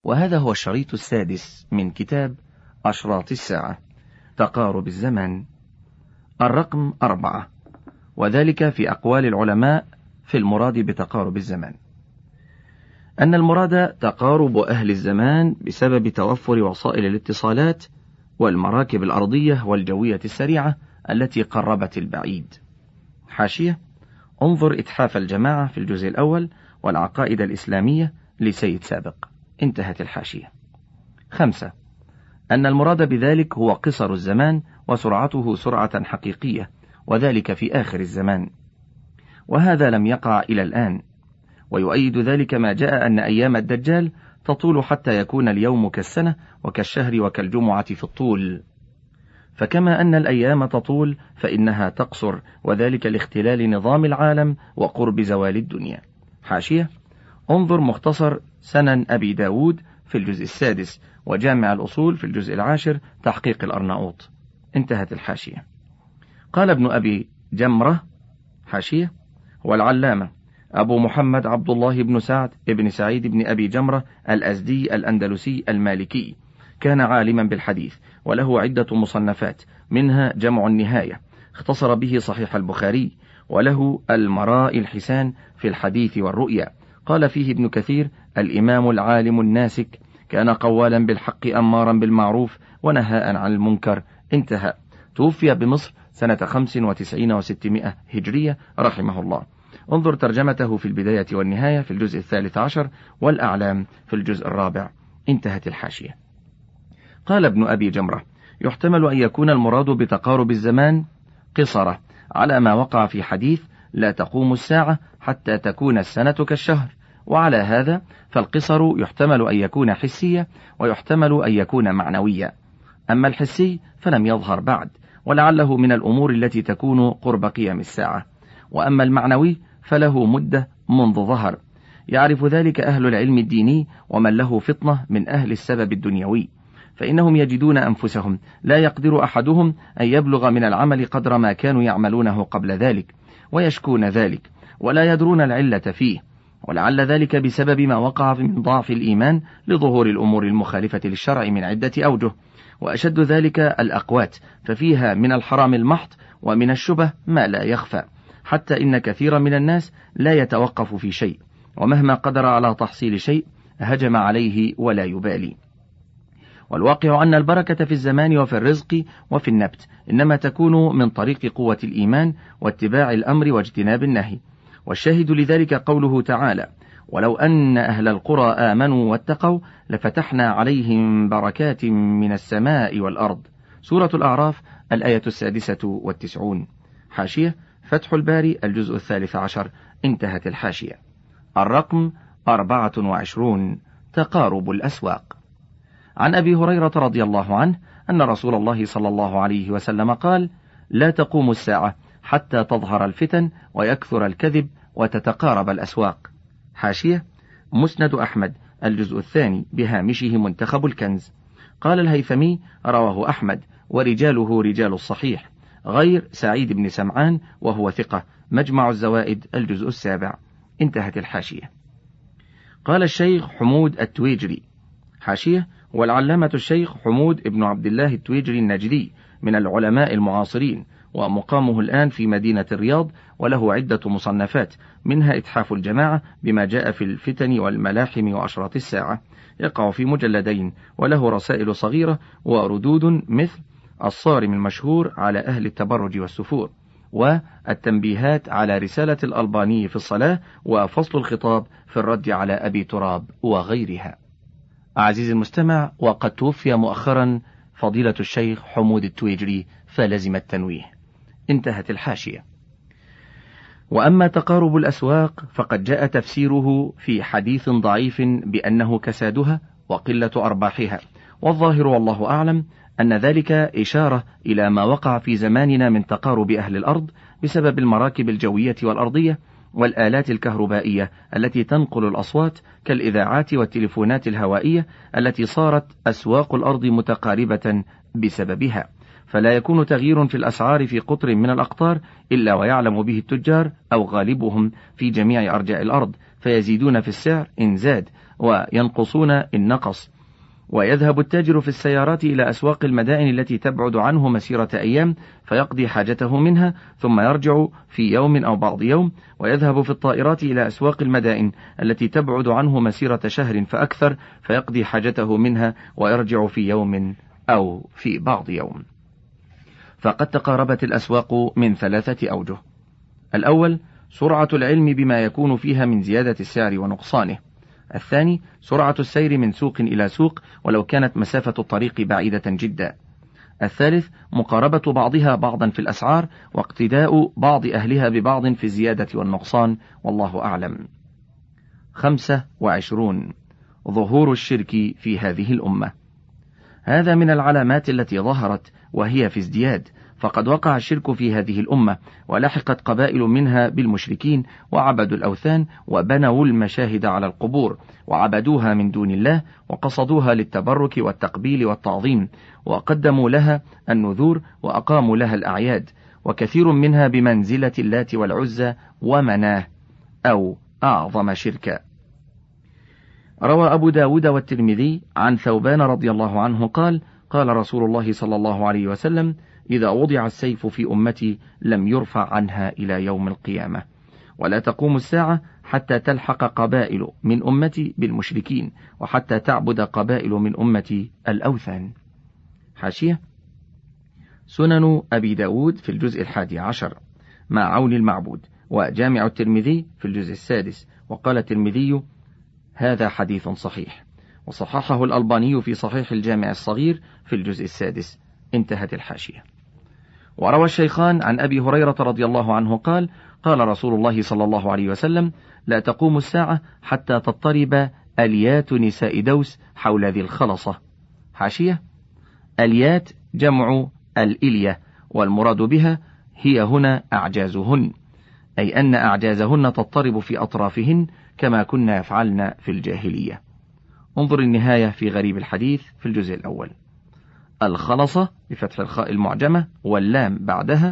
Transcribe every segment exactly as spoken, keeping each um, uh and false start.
وهذا هو الشريط السادس من كتاب أشراط الساعة، تقارب الزمان، الرقم أربعة، وذلك في أقوال العلماء في المراد بتقارب الزمان. أن المراد تقارب أهل الزمان بسبب توفر وسائل الاتصالات والمراكب الأرضية والجوية السريعة التي قربت البعيد. حاشية: انظر إتحاف الجماعة في الجزء الأول والعقائد الإسلامية لسيد سابق. انتهت الحاشية. خمسة: أن المراد بذلك هو قصر الزمان وسرعته سرعة حقيقية، وذلك في آخر الزمان، وهذا لم يقع إلى الآن. ويؤيد ذلك ما جاء أن أيام الدجال تطول حتى يكون اليوم كالسنة وكالشهر وكالجمعة في الطول، فكما أن الأيام تطول فإنها تقصر، وذلك لاختلال نظام العالم وقرب زوال الدنيا. حاشية: انظر مختصر سنن أبي داود في الجزء السادس، وجامع الأصول في الجزء العاشر تحقيق الأرناؤوط. انتهت الحاشية. قال ابن أبي جمرة: حاشية: والعلامة أبو محمد عبد الله بن سعد ابن سعيد بن أبي جمرة الأزدي الأندلسي المالكي، كان عالما بالحديث، وله عدة مصنفات، منها جمع النهاية اختصر به صحيح البخاري، وله المراء الحسان في الحديث والرؤيا. قال فيه ابن كثير: الإمام العالم الناسك، كان قوالا بالحق أمارا بالمعروف ونهاء عن المنكر. انتهى. توفي بمصر سنة خمس وتسعين وستمائة هجرية رحمه الله. انظر ترجمته في البداية والنهاية في الجزء الثالث عشر، والأعلام في الجزء الرابع. انتهت الحاشية. قال ابن أبي جمرة: يحتمل أن يكون المراد بتقارب الزمان قصرة، على ما وقع في حديث لا تقوم الساعة حتى تكون السنة كالشهر، وعلى هذا فالقصر يحتمل أن يكون حسية ويحتمل أن يكون معنوية. أما الحسي فلم يظهر بعد، ولعله من الأمور التي تكون قرب قيام الساعة، وأما المعنوي فله مدة منذ ظهر، يعرف ذلك أهل العلم الديني ومن له فطنة من أهل السبب الدنيوي، فإنهم يجدون أنفسهم لا يقدر أحدهم أن يبلغ من العمل قدر ما كانوا يعملونه قبل ذلك، ويشكون ذلك ولا يدرون العلة فيه، ولعل ذلك بسبب ما وقع من ضعف الإيمان لظهور الأمور المخالفة للشرع من عدة أوجه، وأشد ذلك الأقوات، ففيها من الحرام المحض ومن الشبه ما لا يخفى، حتى إن كثيرا من الناس لا يتوقف في شيء، ومهما قدر على تحصيل شيء هجم عليه ولا يبالي. والواقع أن البركة في الزمان وفي الرزق وفي النبت إنما تكون من طريق قوة الإيمان واتباع الأمر واجتناب النهي، والشاهد لذلك قوله تعالى: ولو أن أهل القرى آمنوا واتقوا لفتحنا عليهم بركات من السماء والأرض. سورة الأعراف الآية السادسة والتسعون. حاشية: فتح الباري الجزء الثالث عشر. انتهت الحاشية. الرقم أربعة وعشرون: تقارب الأسواق. عن أبي هريرة رضي الله عنه أن رسول الله صلى الله عليه وسلم قال: لا تقوم الساعة حتى تظهر الفتن ويكثر الكذب وتتقارب الأسواق. حاشية: مسند أحمد الجزء الثاني بهامشه منتخب الكنز. قال الهيثمي: رواه أحمد ورجاله رجال الصحيح، غير سعيد بن سمعان وهو ثقة، مجمع الزوائد الجزء السابع. انتهت الحاشية. قال الشيخ حمود التويجري: حاشية: والعلامة الشيخ حمود ابن عبد الله التويجري النجدي من العلماء المعاصرين، ومقامه الآن في مدينة الرياض، وله عدة مصنفات، منها إتحاف الجماعة بما جاء في الفتن والملاحم وأشراط الساعة، يقع في مجلدين، وله رسائل صغيرة وردود مثل الصارم المشهور على أهل التبرج والسفور، والتنبيهات على رسالة الألباني في الصلاة، وفصل الخطاب في الرد على أبي تراب وغيرها. عزيزي المستمع، وقد توفي مؤخرا فضيلة الشيخ حمود التويجري، فلزم التنويه. انتهت الحاشية. وأما تقارب الأسواق فقد جاء تفسيره في حديث ضعيف بأنه كسادها وقلة أرباحها، والظاهر والله أعلم أن ذلك إشارة إلى ما وقع في زماننا من تقارب أهل الأرض بسبب المراكب الجوية والأرضية والآلات الكهربائية التي تنقل الأصوات كالإذاعات والتلفونات الهوائية التي صارت أسواق الأرض متقاربة بسببها، فلا يكون تغيير في الأسعار في قطر من الأقطار إلا ويعلم به التجار أو غالبهم في جميع أرجاء الأرض، فيزيدون في السعر إن زاد، وينقصون إن نقص. ويذهب التاجر في السيارات إلى أسواق المدائن التي تبعد عنه مسيرة أيام فيقضي حاجته منها ثم يرجع في يوم أو بعض يوم، ويذهب في الطائرات إلى أسواق المدائن التي تبعد عنه مسيرة شهر فأكثر فيقضي حاجته منها ويرجع في يوم أو في بعض يوم. فقد تقاربت الأسواق من ثلاثة أوجه: الأول سرعة العلم بما يكون فيها من زيادة السعر ونقصانه. الثاني سرعة السير من سوق إلى سوق ولو كانت مسافة الطريق بعيدة جدا. الثالث مقاربة بعضها بعضا في الأسعار واقتداء بعض أهلها ببعض في الزيادة والنقصان، والله أعلم. خمسة وعشرون ظهور الشرك في هذه الأمة. هذا من العلامات التي ظهرت وهي في ازدياد، فقد وقع الشرك في هذه الأمة ولحقت قبائل منها بالمشركين وعبدوا الأوثان وبنوا المشاهد على القبور وعبدوها من دون الله وقصدوها للتبرك والتقبيل والتعظيم وقدموا لها النذور وأقاموا لها الأعياد، وكثير منها بمنزلة اللات والعزى ومناه أو أعظم شركا. روى أبو داود والترمذي عن ثوبان رضي الله عنه قال: قال رسول الله صلى الله عليه وسلم: إذا وضع السيف في أمتي لم يرفع عنها إلى يوم القيامة، ولا تقوم الساعة حتى تلحق قبائل من أمتي بالمشركين وحتى تعبد قبائل من أمتي الأوثان. حاشية: سنن أبي داود في الجزء الحادي عشر مع عون المعبود، وجامع الترمذي في الجزء السادس. وقال الترمذي: هذا حديث صحيح، وصححه الألباني في صحيح الجامع الصغير في الجزء السادس. انتهت الحاشية. وروى الشيخان عن أبي هريرة رضي الله عنه قال: قال رسول الله صلى الله عليه وسلم: لا تقوم الساعة حتى تضطرب أليات نساء دوس حول ذي الخلصة. حاشية: أليات جمع الإلية، والمراد بها هي هنا أعجازهن، أي أن أعجازهن تضطرب في أطرافهن كما كنا يفعلن في الجاهلية. انظر النهاية في غريب الحديث في الجزء الأول. الخلصة بفتح الخاء المعجمة واللام بعدها،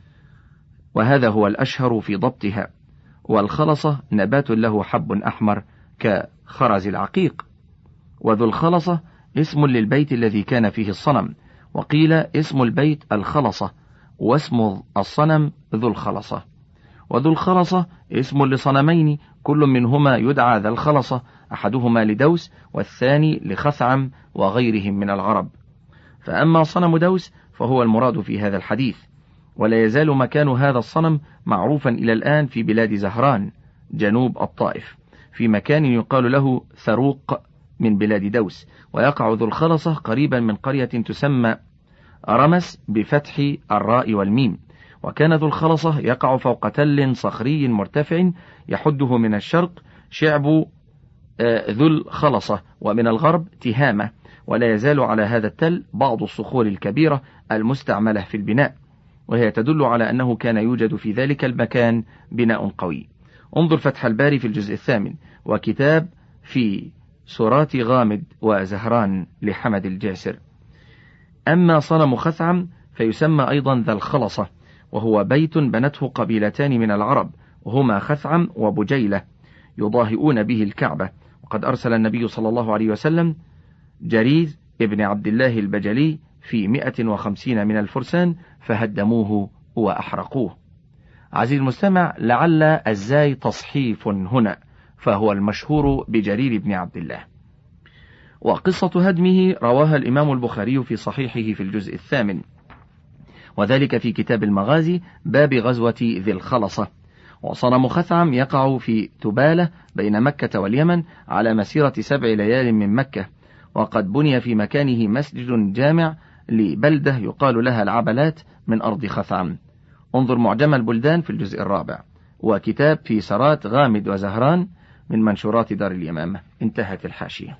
وهذا هو الأشهر في ضبطها. والخلصة نبات له حب أحمر كخرز العقيق. وذو الخلصة اسم للبيت الذي كان فيه الصنم، وقيل اسم البيت الخلصة، واسم الصنم ذو الخلصة. وذو الخلصة اسم لصنمين كل منهما يدعى ذا الخلصة، أحدهما لدوس والثاني لخثعم وغيرهم من العرب. فأما صنم دوس فهو المراد في هذا الحديث، ولا يزال مكان هذا الصنم معروفا إلى الآن في بلاد زهران جنوب الطائف، في مكان يقال له ثروق من بلاد دوس. ويقع ذو الخلصة قريبا من قرية تسمى رمس بفتح الراء والميم. وكان ذو الخلصة يقع فوق تل صخري مرتفع يحده من الشرق شعب ذو الخلصة، ومن الغرب تهامة. ولا يزال على هذا التل بعض الصخور الكبيرة المستعملة في البناء، وهي تدل على أنه كان يوجد في ذلك المكان بناء قوي. انظر فتح الباري في الجزء الثامن، وكتاب في سورات غامد وزهران لحمد الجاسر. أما صنم خثعم فيسمى أيضا ذا الخلصة، وهو بيت بنته قبيلتان من العرب، وهما خثعم وبجيلة، يضاهئون به الكعبة. وقد أرسل النبي صلى الله عليه وسلم جريز ابن عبد الله البجلي في مئة وخمسين من الفرسان فهدموه وأحرقوه. عزيزي المستمع، لعل الزاي تصحيف هنا، فهو المشهور بجرير بن عبد الله. وقصة هدمه رواها الإمام البخاري في صحيحه في الجزء الثامن، وذلك في كتاب المغازي باب غزوة ذي الخلصة. وصنم خثعم يقع في تبالة بين مكة واليمن على مسيرة سبع ليال من مكة، وقد بني في مكانه مسجد جامع لبلدة يقال لها العبلات من أرض خثعم. انظر معجم البلدان في الجزء الرابع، وكتاب في سرات غامد وزهران من منشورات دار اليمامة. انتهت الحاشية.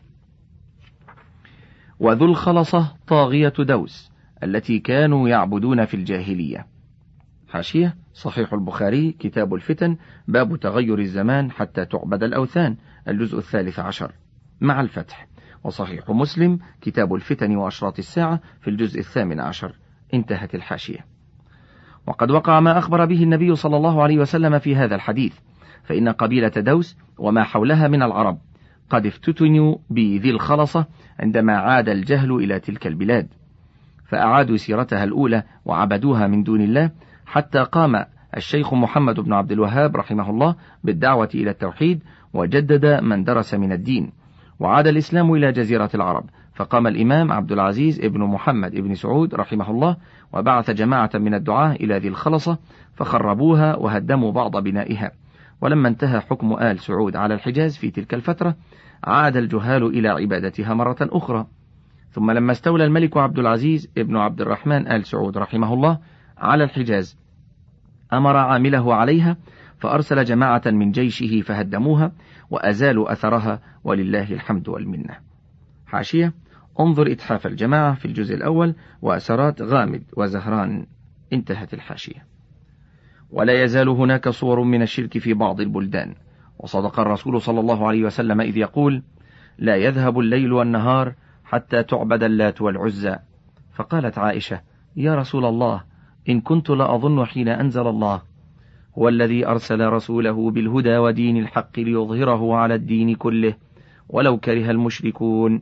وذو الخلصة طاغية دوس التي كانوا يعبدون في الجاهلية. حاشية: صحيح البخاري كتاب الفتن باب تغير الزمان حتى تعبد الأوثان الجزء الثالث عشر مع الفتح. وصحيح مسلم كتاب الفتن وأشراط الساعة في الجزء الثامن عشر. انتهت الحاشية. وقد وقع ما أخبر به النبي صلى الله عليه وسلم في هذا الحديث، فإن قبيلة دوس وما حولها من العرب قد افتتنوا بذي الخلصة عندما عاد الجهل إلى تلك البلاد، فأعادوا سيرتها الأولى وعبدوها من دون الله، حتى قام الشيخ محمد بن عبد الوهاب رحمه الله بالدعوة إلى التوحيد، وجدد من درس من الدين، وعاد الإسلام إلى جزيرة العرب، فقام الإمام عبد العزيز ابن محمد ابن سعود رحمه الله وبعث جماعة من الدعاة إلى ذي الخلصة فخربوها وهدموا بعض بنائها. ولما انتهى حكم آل سعود على الحجاز في تلك الفترة عاد الجهال إلى عبادتها مرة أخرى. ثم لما استولى الملك عبد العزيز ابن عبد الرحمن آل سعود رحمه الله على الحجاز أمر عامله عليها فأرسل جماعة من جيشه فهدموها وأزالوا أثرها، ولله الحمد والمنة. حاشية: انظر إتحاف الجماعة في الجزء الأول وأسرات غامد وزهران. انتهت الحاشية. ولا يزال هناك صور من الشرك في بعض البلدان، وصدق الرسول صلى الله عليه وسلم إذ يقول: لا يذهب الليل والنهار حتى تعبد اللات والعزى. فقالت عائشة: يا رسول الله، إن كنت لأظن حين أنزل الله هو الذي أرسل رسوله بالهدى ودين الحق ليظهره على الدين كله ولو كره المشركون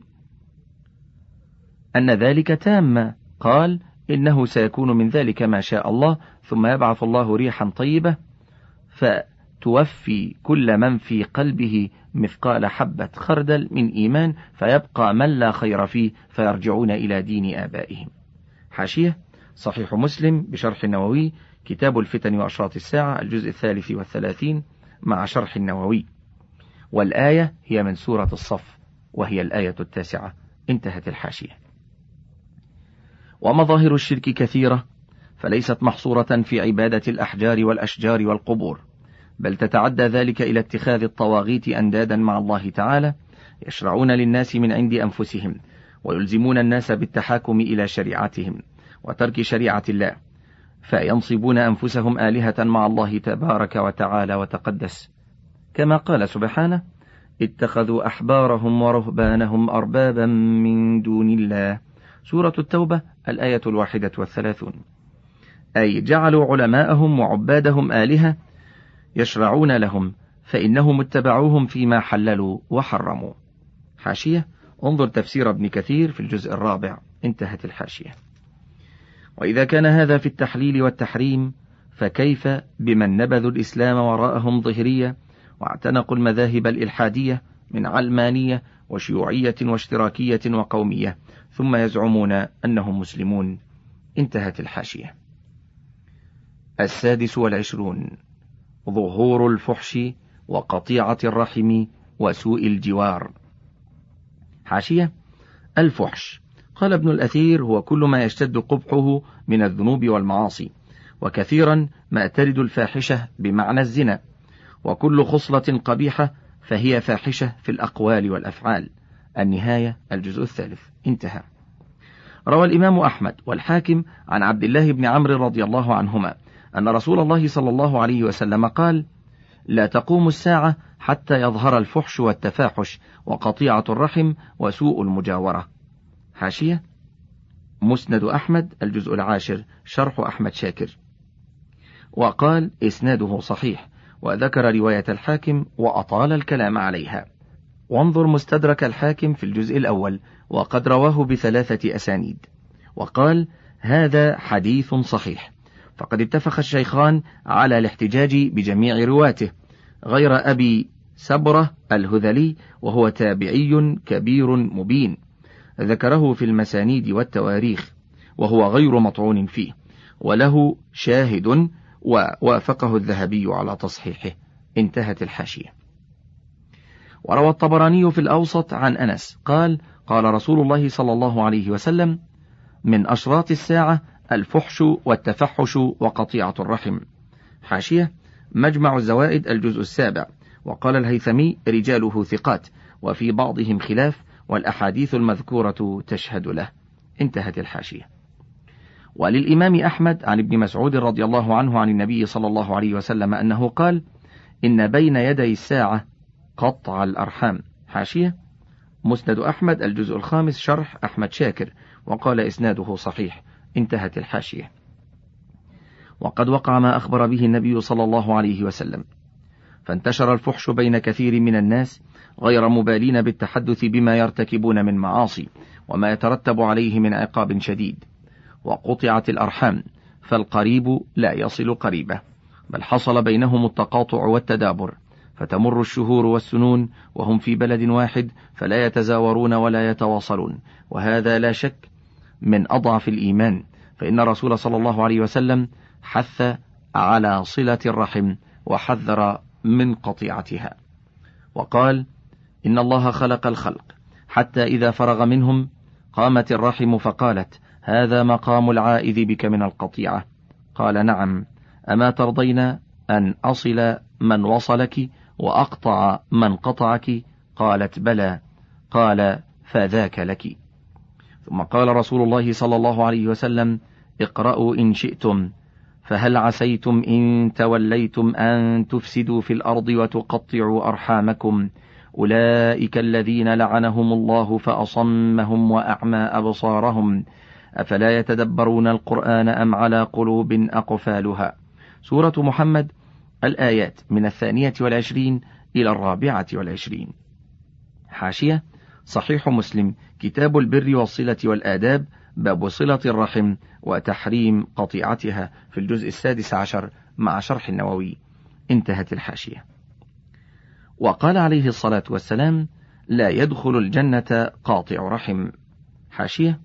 أن ذلك تام. قال: إنه سيكون من ذلك ما شاء الله، ثم يبعث الله ريحا طيبة فتوفي كل من في قلبه مثقال حبة خردل من إيمان، فيبقى من لا خير فيه فيرجعون إلى دين آبائهم. حاشية: صحيح مسلم بشرح النووي، كتاب الفتن وأشراط الساعة، الجزء الثالث والثلاثين مع شرح النووي. والآية هي من سورة الصف، وهي الآية التاسعة. انتهت الحاشية. ومظاهر الشرك كثيرة، فليست محصورة في عبادة الأحجار والأشجار والقبور، بل تتعدى ذلك إلى اتخاذ الطواغيت أندادا مع الله تعالى، يشرعون للناس من عند أنفسهم، ويلزمون الناس بالتحاكم إلى شريعتهم وترك شريعة الله، فينصبون أنفسهم آلهة مع الله تبارك وتعالى وتقدس، كما قال سبحانه: اتخذوا أحبارهم ورهبانهم أربابا من دون الله. سورة التوبة الآية الواحدة والثلاثون. أي جعلوا علماءهم وعبادهم آلهة يشرعون لهم، فإنهم اتبعوهم فيما حللوا وحرموا. حاشية: انظر تفسير ابن كثير في الجزء الرابع. انتهت الحاشية. وإذا كان هذا في التحليل والتحريم، فكيف بمن نبذوا الإسلام وراءهم ظهرية، واعتنقوا المذاهب الإلحادية من علمانية وشيوعية واشتراكية وقومية، ثم يزعمون أنهم مسلمون. انتهت الحاشية. السادس والعشرون: ظهور الفحش وقطيعة الرحم وسوء الجوار. حاشية: الفحش، قال ابن الأثير، هو كل ما يشتد قبحه من الذنوب والمعاصي، وكثيرا ما ترد الفاحشة بمعنى الزنا، وكل خصلة قبيحة فهي فاحشة في الأقوال والأفعال. النهاية الجزء الثالث. انتهى. روى الإمام أحمد والحاكم عن عبد الله بن عمرو رضي الله عنهما أن رسول الله صلى الله عليه وسلم قال: لا تقوم الساعة حتى يظهر الفحش والتفاحش وقطيعة الرحم وسوء المجاورة. حاشية: مسند أحمد الجزء العاشر، شرح أحمد شاكر. وقال: إسناده صحيح، وذكر رواية الحاكم وأطال الكلام عليها. وانظر مستدرك الحاكم في الجزء الأول، وقد رواه بثلاثة أسانيد. وقال: هذا حديث صحيح، فقد اتفق الشيخان على الاحتجاج بجميع رواته، غير أبي سبرة الهذلي، وهو تابعي كبير مبين، ذكره في المسانيد والتواريخ، وهو غير مطعون فيه، وله شاهد ووافقه الذهبي على تصحيحه. انتهت الحاشية. وروى الطبراني في الأوسط عن أنس قال: قال رسول الله صلى الله عليه وسلم: من أشراط الساعة الفحش والتفحش وقطيعة الرحم. حاشية: مجمع الزوائد الجزء السابع. وقال الهيثمي: رجاله ثقات، وفي بعضهم خلاف، والأحاديث المذكورة تشهد له. انتهت الحاشية. وللإمام أحمد عن ابن مسعود رضي الله عنه عن النبي صلى الله عليه وسلم أنه قال: إن بين يدي الساعة قطع الأرحام. حاشية: مسند أحمد الجزء الخامس، شرح أحمد شاكر، وقال إسناده صحيح. انتهت الحاشية. وقد وقع ما أخبر به النبي صلى الله عليه وسلم، فانتشر الفحش بين كثير من الناس، غير مبالين بالتحدث بما يرتكبون من معاصي وما يترتب عليه من عقاب شديد. وقطعت الأرحام، فالقريب لا يصل قريبه، بل حصل بينهم التقاطع والتدابر، فتمر الشهور والسنون وهم في بلد واحد فلا يتزاورون ولا يتواصلون، وهذا لا شك من أضعف الإيمان، فإن الرسول صلى الله عليه وسلم حث على صلة الرحم وحذر من قطيعتها، وقال: إن الله خلق الخلق حتى إذا فرغ منهم قامت الرحم فقالت: هذا مقام العائذ بك من القطيعة. قال: نعم، أما ترضين أن أصل من وصلك وأقطع من قطعك؟ قالت: بلى. قال: فذاك لك. ثم قال رسول الله صلى الله عليه وسلم: اقرأوا إن شئتم، فهل عسيتم إن توليتم أن تفسدوا في الأرض وتقطعوا أرحامكم، أولئك الذين لعنهم الله فأصمهم وأعمى أبصارهم، أفلا يتدبرون القرآن أم على قلوب أقفالها. سورة محمد، الآيات من الثانية والعشرين إلى الرابعة والعشرين. حاشية: صحيح مسلم، كتاب البر والصلة والآداب، باب صلة الرحم وتحريم قطيعتها، في الجزء السادس عشر مع شرح النووي. انتهت الحاشية. وقال عليه الصلاة والسلام: لا يدخل الجنة قاطع رحم. حاشية: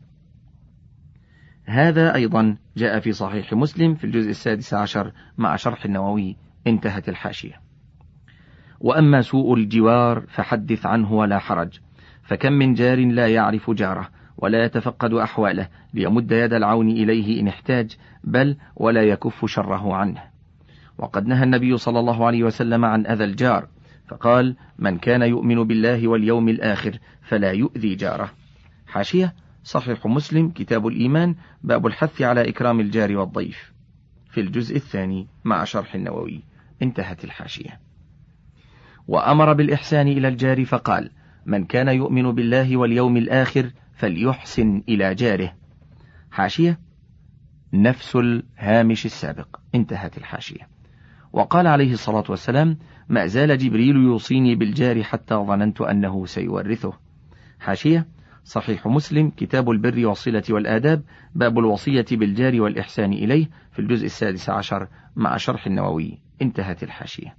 هذا أيضا جاء في صحيح مسلم في الجزء السادس عشر مع شرح النووي. انتهت الحاشية. وأما سوء الجوار فحدث عنه ولا حرج، فكم من جار لا يعرف جاره ولا يتفقد أحواله ليمد يد العون إليه إن احتاج، بل ولا يكف شره عنه. وقد نهى النبي صلى الله عليه وسلم عن أذى الجار، فقال: من كان يؤمن بالله واليوم الآخر فلا يؤذي جاره. حاشية: صحيح مسلم، كتاب الإيمان، باب الحث على إكرام الجار والضيف، في الجزء الثاني مع شرح النووي. انتهت الحاشية. وأمر بالإحسان إلى الجار فقال: من كان يؤمن بالله واليوم الآخر فليحسن إلى جاره. حاشية: نفس الهامش السابق. انتهت الحاشية. وقال عليه الصلاة والسلام: ما زال جبريل يوصيني بالجار حتى ظننت أنه سيورثه. حاشية: صحيح مسلم، كتاب البر والصلة والآداب، باب الوصية بالجار والإحسان إليه، في الجزء السادس عشر مع شرح النووي. انتهت الحاشية.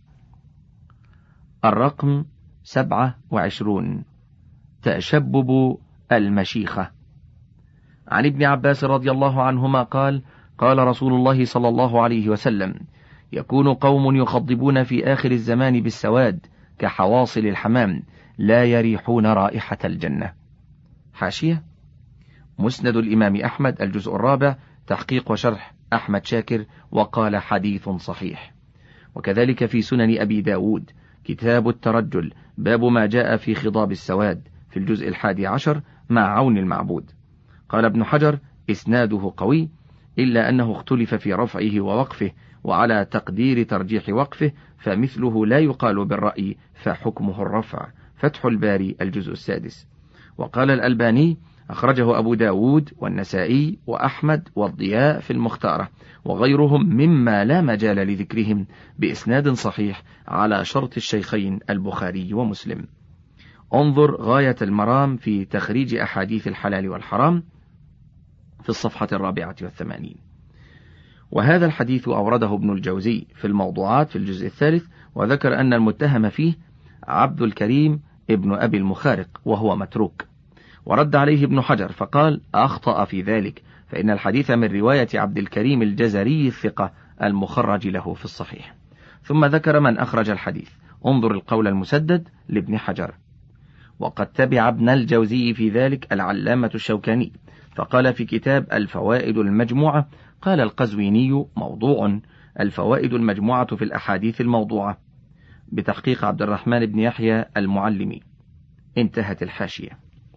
الرقم سبعة وعشرون: تشبب المشيخة. عن ابن عباس رضي الله عنهما قال: قال رسول الله صلى الله عليه وسلم: يكون قوم يخضبون في آخر الزمان بالسواد كحواصل الحمام، لا يريحون رائحة الجنة. حاشية: مسند الإمام أحمد، الجزء الرابع، تحقيق وشرح أحمد شاكر، وقال: حديث صحيح. وكذلك في سنن أبي داود، كتاب الترجل، باب ما جاء في خضاب السواد، في الجزء الحادي عشر مع عون المعبود. قال ابن حجر: إسناده قوي، إلا أنه اختلف في رفعه ووقفه، وعلى تقدير ترجيح وقفه فمثله لا يقال بالرأي فحكمه الرفع. فتح الباري، الجزء السادس. وقال الألباني: أخرجه أبو داود والنسائي وأحمد والضياء في المختارة، وغيرهم مما لا مجال لذكرهم، بإسناد صحيح على شرط الشيخين البخاري ومسلم. انظر غاية المرام في تخريج أحاديث الحلال والحرام في الصفحة الرابعة والثمانين. وهذا الحديث أورده ابن الجوزي في الموضوعات في الجزء الثالث، وذكر أن المتهم فيه عبد الكريم ابن أبي المخارق وهو متروك. ورد عليه ابن حجر فقال: أخطأ في ذلك، فإن الحديث من رواية عبد الكريم الجزري الثقة المخرج له في الصحيح. ثم ذكر من أخرج الحديث. انظر القول المسدد لابن حجر. وقد تبع ابن الجوزي في ذلك العلامة الشوكاني، فقال في كتاب الفوائد المجموعة: قال القزويني: موضوع. الفوائد المجموعة في الأحاديث الموضوعة، بتحقيق عبد الرحمن بن يحيى المعلمي. انتهت الحاشية.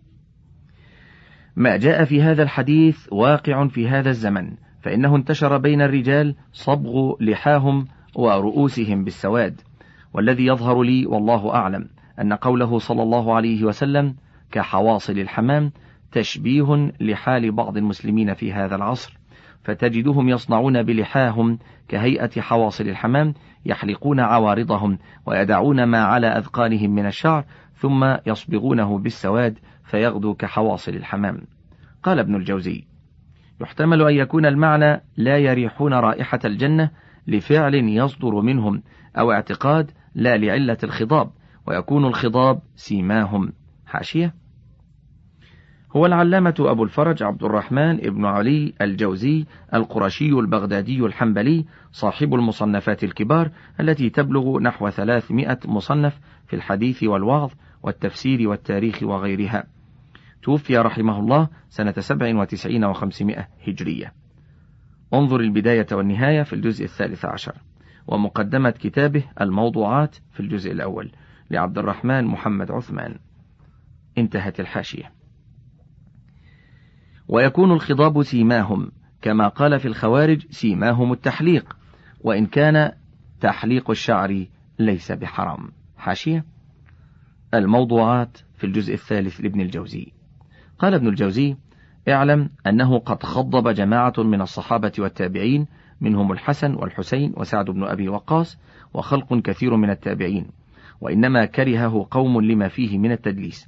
ما جاء في هذا الحديث واقع في هذا الزمن، فإنه انتشر بين الرجال صبغ لحاهم ورؤوسهم بالسواد. والذي يظهر لي والله أعلم أن قوله صلى الله عليه وسلم كحواصل الحمام تشبيه لحال بعض المسلمين في هذا العصر، فتجدهم يصنعون بلحاهم كهيئة حواصل الحمام، يحلقون عوارضهم ويدعون ما على أذقانهم من الشعر، ثم يصبغونه بالسواد فيغدو كحواصل الحمام. قال ابن الجوزي: يحتمل أن يكون المعنى لا يريحون رائحة الجنة لفعل يصدر منهم، أو اعتقاد لا لعلة الخضاب، ويكون الخضاب سيماهم. حاشية: هو العلامة أبو الفرج عبد الرحمن ابن علي الجوزي القرشي البغدادي الحنبلي صاحب المصنفات الكبار التي تبلغ نحو ثلاثمائة مصنف في الحديث والوعظ والتفسير والتاريخ وغيرها. توفي رحمه الله سنة سبع وتسعين وخمسمائة هجرية. انظر البداية والنهاية في الجزء الثالث عشر، ومقدمة كتابه الموضوعات في الجزء الأول لعبد الرحمن محمد عثمان. انتهت الحاشية. ويكون الخضاب سيماهم، كما قال في الخوارج سيماهم التحليق، وإن كان تحليق الشعر ليس بحرام. حاشية: الموضوعات في الجزء الثالث لابن الجوزي. قال ابن الجوزي: اعلم أنه قد خضب جماعة من الصحابة والتابعين، منهم الحسن والحسين وسعد بن أبي وقاص وخلق كثير من التابعين، وإنما كرهه قوم لما فيه من التدليس،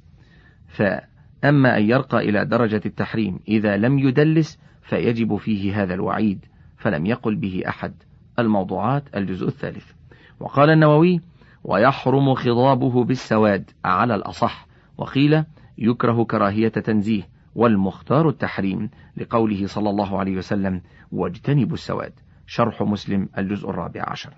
فأما أن يرقى إلى درجة التحريم إذا لم يدلس فيجب فيه هذا الوعيد، فلم يقل به أحد. الموضوعات الجزء الثالث. وقال النووي: ويحرم خضابه بالسواد على الأصح، وقيل يكره كراهية تنزيه، والمختار التحريم، لقوله صلى الله عليه وسلم: واجتنبوا السواد. شرح مسلم الجزء الرابع عشر.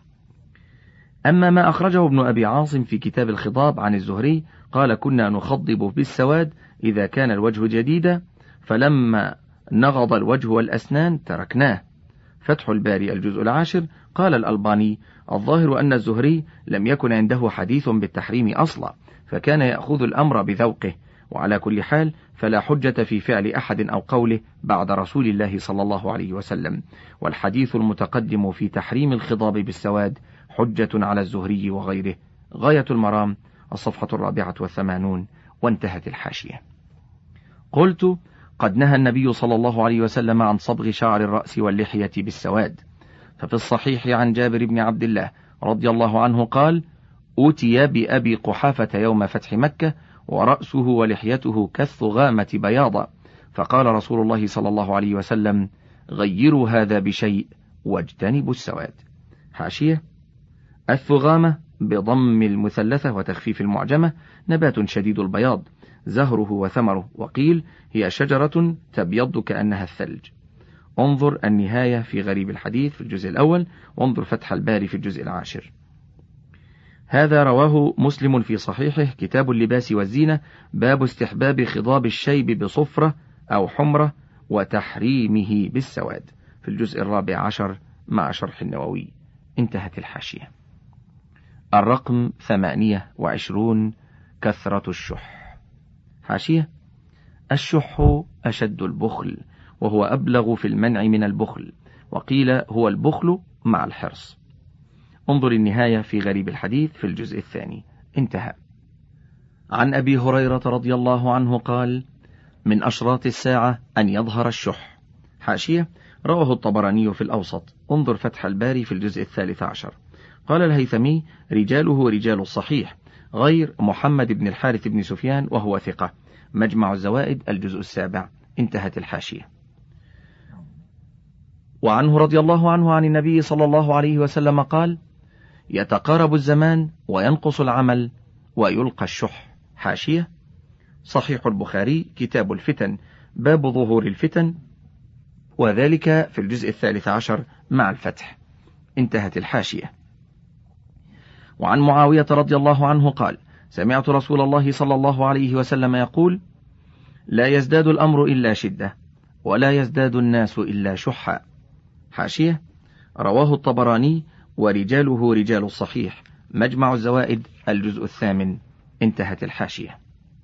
أما ما أخرجه ابن أبي عاصم في كتاب الخضاب عن الزهري قال: كنا نخضب بالسواد إذا كان الوجه جديدا، فلما نغض الوجه والأسنان تركناه. فتح الباري الجزء العاشر. قال الألباني: الظاهر أن الزهري لم يكن عنده حديث بالتحريم أصلا، فكان يأخذ الأمر بذوقه، وعلى كل حال فلا حجة في فعل أحد أو قوله بعد رسول الله صلى الله عليه وسلم، والحديث المتقدم في تحريم الخضاب بالسواد حجة على الزهري وغيره. غاية المرام الصفحة الرابعة والثمانون. وانتهت الحاشية. قلت: قد نهى النبي صلى الله عليه وسلم عن صبغ شعر الرأس واللحية بالسواد، ففي الصحيح عن جابر بن عبد الله رضي الله عنه قال: أوتي بأبي قحافة يوم فتح مكة ورأسه ولحيته كالثغامة بياضا، فقال رسول الله صلى الله عليه وسلم: غيروا هذا بشيء واجتنبوا السواد. حاشية: الثغامة بضم المثلثة وتخفيف المعجمة نبات شديد البياض، زهره وثمره، وقيل هي شجرة تبيض كأنها الثلج. انظر النهاية في غريب الحديث في الجزء الأول، وانظر فتح الباري في الجزء العاشر. هذا رواه مسلم في صحيحه كتاب اللباس والزينة، باب استحباب خضاب الشيب بصفرة أو حمرة وتحريمه بالسواد، في الجزء الرابع عشر مع شرح النووي. انتهت الحاشية. الرقم ثمانية وعشرون. كثرة الشح. حاشية: الشح أشد البخل، وهو أبلغ في المنع من البخل، وقيل هو البخل مع الحرص. انظر النهاية في غريب الحديث في الجزء الثاني. انتهى. عن أبي هريرة رضي الله عنه قال: من أشراط الساعة أن يظهر الشح. حاشية: رواه الطبراني في الأوسط، انظر فتح الباري في الجزء الثالث عشر. قال الهيثمي: رجاله رجال الصحيح غير محمد بن الحارث بن سفيان وهو ثقة. مجمع الزوائد الجزء السابع. انتهت الحاشية. وعنه رضي الله عنه عن النبي صلى الله عليه وسلم قال: يتقارب الزمان وينقص العمل ويلقى الشح. حاشية: صحيح البخاري كتاب الفتن، باب ظهور الفتن، وذلك في الجزء الثالث عشر مع الفتح. انتهت الحاشية. وعن معاوية رضي الله عنه قال: سمعت رسول الله صلى الله عليه وسلم يقول: لا يزداد الأمر إلا شدة، ولا يزداد الناس إلا شحا. حاشية: رواه الطبراني ورجاله رجال الصحيح، مجمع الزوائد الجزء الثامن. انتهت الحاشية.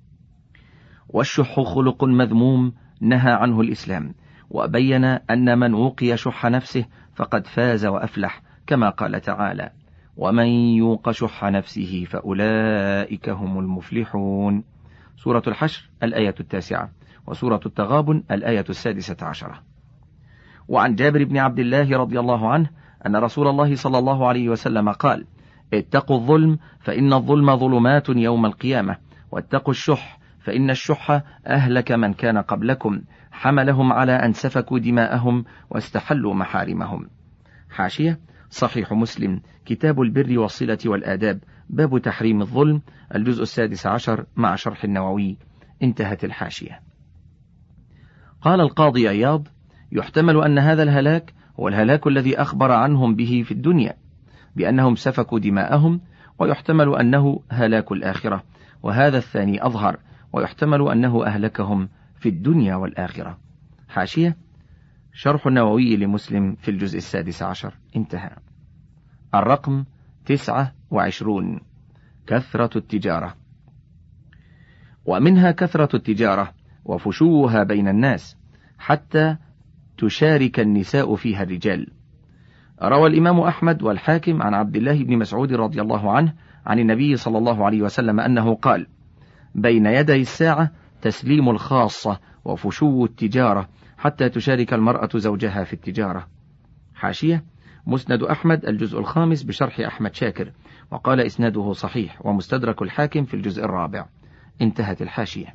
والشح خلق مذموم نهى عنه الإسلام، وبين أن من وقي شح نفسه فقد فاز وأفلح، كما قال تعالى: ومن يوق شح نفسه فأولئك هم المفلحون. سورة الحشر الآية التاسعة، وسورة التغابن الآية السادسة عشرة. وعن جابر بن عبد الله رضي الله عنه أن رسول الله صلى الله عليه وسلم قال: اتقوا الظلم، فإن الظلم ظلمات يوم القيامة، واتقوا الشح فإن الشح أهلك من كان قبلكم، حملهم على أن سفكوا دماءهم واستحلوا محارمهم. حاشية صحيح مسلم كتاب البر والصلة والآداب، باب تحريم الظلم، الجزء السادس عشر مع شرح النووي. انتهت الحاشية. قال القاضي عياض: يحتمل أن هذا الهلاك هو الهلاك الذي أخبر عنهم به في الدنيا بأنهم سفكوا دماءهم، ويحتمل أنه هلاك الآخرة، وهذا الثاني أظهر، ويحتمل أنه أهلكهم في الدنيا والآخرة. حاشية شرح النووي لمسلم في الجزء السادس عشر. انتهى. الرقم تسعة وعشرون: كثرة التجارة. ومنها كثرة التجارة وفشوها بين الناس حتى تشارك النساء فيها الرجال. روى الإمام أحمد والحاكم عن عبد الله بن مسعود رضي الله عنه عن النبي صلى الله عليه وسلم أنه قال: بين يدي الساعة تسليم الخاصة وفشو التجارة حتى تشارك المرأة زوجها في التجارة. حاشية مسند أحمد الجزء الخامس بشرح أحمد شاكر، وقال إسناده صحيح، ومستدرك الحاكم في الجزء الرابع. انتهت الحاشية.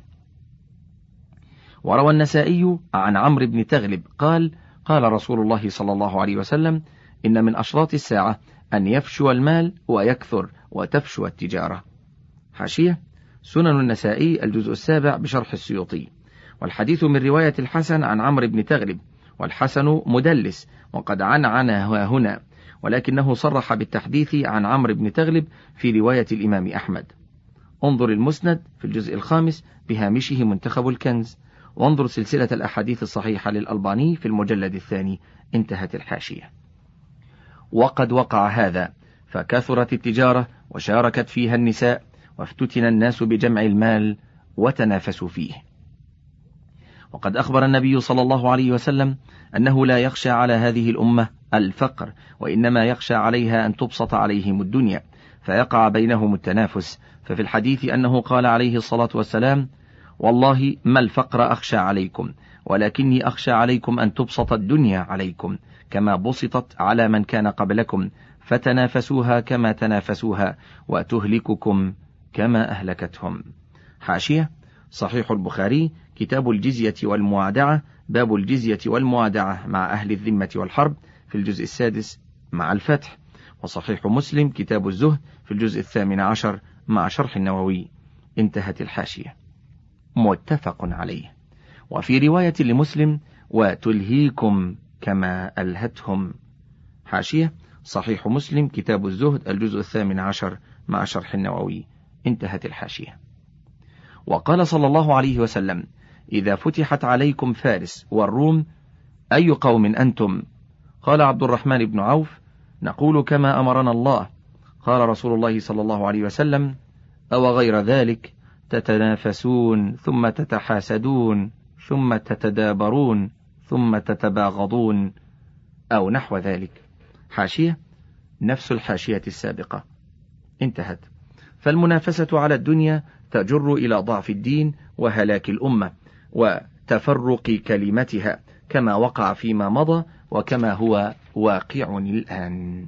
وروى النسائي عن عمرو بن تغلب قال: قال رسول الله صلى الله عليه وسلم: إن من أشراط الساعة أن يفشو المال ويكثر وتفشو التجارة. حاشية سنن النسائي الجزء السابع بشرح السيوطي. والحديث من رواية الحسن عن عمرو بن تغلب، والحسن مدلس وقد عنعنه هنا، ولكنه صرح بالتحديث عن عمرو بن تغلب في رواية الإمام أحمد. انظر المسند في الجزء الخامس بهامشه منتخب الكنز، وانظر سلسلة الأحاديث الصحيحة للألباني في المجلد الثاني. انتهت الحاشية. وقد وقع هذا، فكثرت التجارة وشاركت فيها النساء، وافتتن الناس بجمع المال وتنافسوا فيه. وقد أخبر النبي صلى الله عليه وسلم أنه لا يخشى على هذه الأمة الفقر، وإنما يخشى عليها أن تبسط عليهم الدنيا فيقع بينهم التنافس. ففي الحديث أنه قال عليه الصلاة والسلام: والله ما الفقر أخشى عليكم، ولكني أخشى عليكم أن تبسط الدنيا عليكم كما بسطت على من كان قبلكم، فتنافسوها كما تنافسوها، وتهلككم كما أهلكتهم. حاشية صحيح البخاري كتاب الجزية والموادعة، باب الجزية والموادعة مع أهل الذمة والحرب في الجزء السادس مع الفتح. وصحيح مسلم كتاب الزهد في الجزء الثامن عشر مع شرح النووي. انتهت الحاشية. متفق عليه. وفي رواية لمسلم: وتلهيكم كما ألهتهم. حاشية صحيح مسلم كتاب الزهد الجزء الثامن عشر مع شرح النووي. انتهت الحاشية. وقال صلى الله عليه وسلم: إذا فتحت عليكم فارس والروم أي قوم أنتم؟ قال عبد الرحمن بن عوف: نقول كما أمرنا الله. قال رسول الله صلى الله عليه وسلم: أو غير ذلك؟ تتنافسون ثم تتحاسدون ثم تتدابرون ثم تتباغضون، أو نحو ذلك. حاشية نفس الحاشية السابقة. انتهت. فالمنافسة على الدنيا تجر إلى ضعف الدين وهلاك الأمة وتفرق كلمتها، كما وقع فيما مضى وكما هو واقع الآن.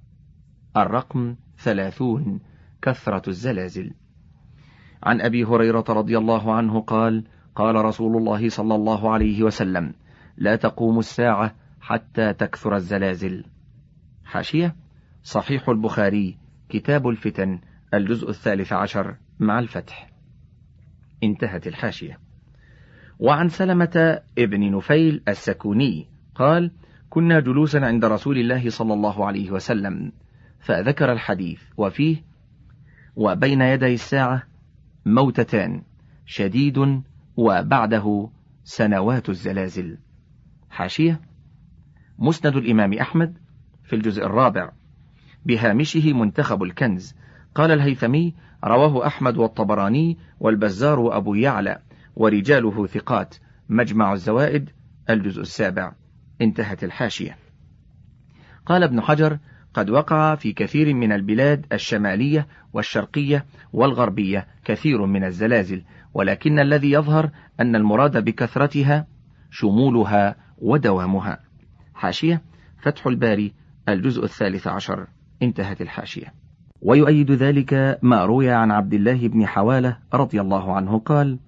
الرقم ثلاثون: كثرة الزلازل. عن أبي هريرة رضي الله عنه قال: قال رسول الله صلى الله عليه وسلم: لا تقوم الساعة حتى تكثر الزلازل. حاشية صحيح البخاري كتاب الفتن الجزء الثالث عشر مع الفتح. انتهت الحاشية. وعن سلمة ابن نفيل السكوني قال: كنا جلوسا عند رسول الله صلى الله عليه وسلم، فذكر الحديث وفيه: وبين يدي الساعة موتتان، شديد وبعده سنوات الزلازل. حاشية مسند الإمام أحمد في الجزء الرابع بهامشه منتخب الكنز. قال الهيثمي: رواه أحمد والطبراني والبزار وأبو يعلى ورجاله ثقات، مجمع الزوائد الجزء السابع. انتهت الحاشية. قال ابن حجر: قد وقع في كثير من البلاد الشمالية والشرقية والغربية كثير من الزلازل، ولكن الذي يظهر أن المراد بكثرتها شمولها ودوامها. حاشية فتح الباري الجزء الثالث عشر. انتهت الحاشية. ويؤيد ذلك ما روي عن عبد الله بن حوالة رضي الله عنه قال: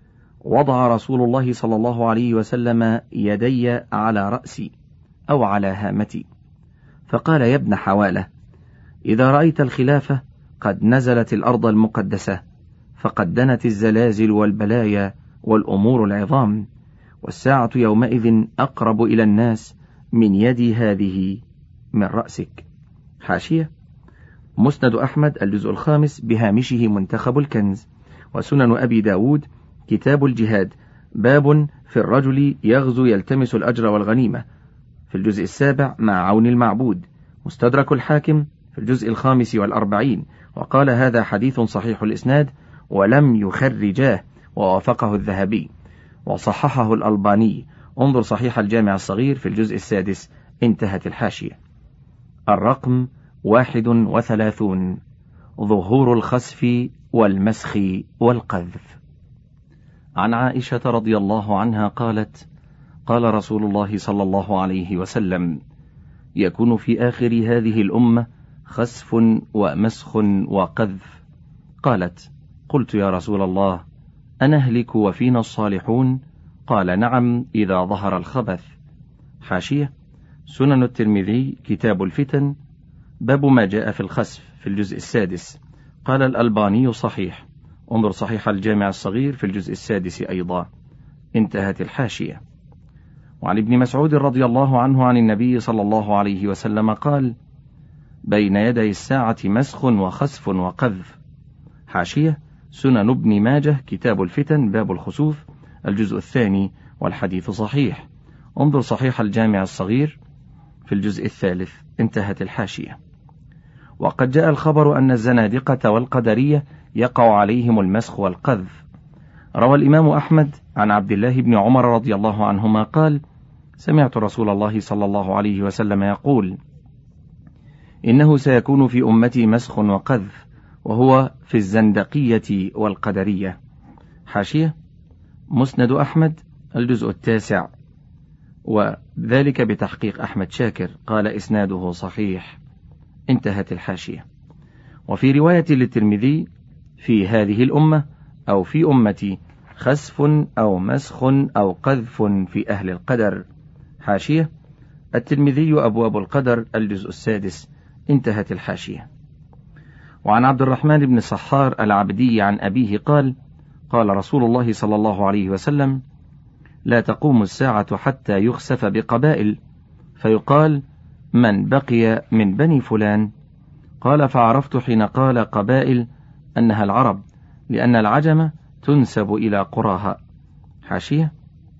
وضع رسول الله صلى الله عليه وسلم يدي على رأسي أو على هامتي، فقال: يا ابن حوالة، إذا رأيت الخلافة قد نزلت الأرض المقدسة، فقد دنت الزلازل والبلايا والأمور العظام، والساعة يومئذ أقرب إلى الناس من يدي هذه من رأسك. حاشية: مسند أحمد الجزء الخامس بهامشه منتخب الكنز، وسنن أبي داود كتاب الجهاد، باب في الرجل يغزو يلتمس الأجر والغنيمة، في الجزء السابع مع عون المعبود، مستدرك الحاكم في الجزء الخامس والأربعين، وقال: هذا حديث صحيح الإسناد ولم يخرجاه، ووافقه الذهبي وصححه الألباني، انظر صحيح الجامع الصغير في الجزء السادس. انتهت الحاشية. الرقم واحد وثلاثون: ظهور الخسف والمسخ والقذف. عن عائشة رضي الله عنها قالت: قال رسول الله صلى الله عليه وسلم: يكون في آخر هذه الأمة خسف ومسخ وقذف. قالت: قلت يا رسول الله، أنهلك وفينا الصالحون؟ قال: نعم، إذا ظهر الخبث. حاشية: سنن الترمذي كتاب الفتن، باب ما جاء في الخسف في الجزء السادس. قال الألباني صحيح، انظر صحيح الجامع الصغير في الجزء السادس أيضا. انتهت الحاشية. وعن ابن مسعود رضي الله عنه عن النبي صلى الله عليه وسلم قال: بين يدي الساعة مسخ وخسف وقذف. حاشية: سنن ابن ماجه كتاب الفتن، باب الخسوف، الجزء الثاني، والحديث صحيح، انظر صحيح الجامع الصغير في الجزء الثالث. انتهت الحاشية. وقد جاء الخبر أن الزنادقة والقدرية يقع عليهم المسخ والقذف. روى الإمام أحمد عن عبد الله بن عمر رضي الله عنهما قال: سمعت رسول الله صلى الله عليه وسلم يقول: إنه سيكون في أمتي مسخ وقذف، وهو في الزندقية والقدرية. حاشية: مسند أحمد الجزء التاسع، وذلك بتحقيق أحمد شاكر، قال إسناده صحيح. انتهت الحاشية. وفي رواية للترمذي: في هذه الأمة أو في أمتي خسف أو مسخ أو قذف في أهل القدر. حاشية: الترمذي أبواب القدر الجزء السادس. انتهت الحاشية. وعن عبد الرحمن بن صحار العبدي عن أبيه قال: قال رسول الله صلى الله عليه وسلم: لا تقوم الساعة حتى يخسف بقبائل، فيقال: من بقي من بني فلان؟ قال: فعرفت حين قال قبائل أنها العرب، لأن العجم تنسب إلى قراها. حاشية: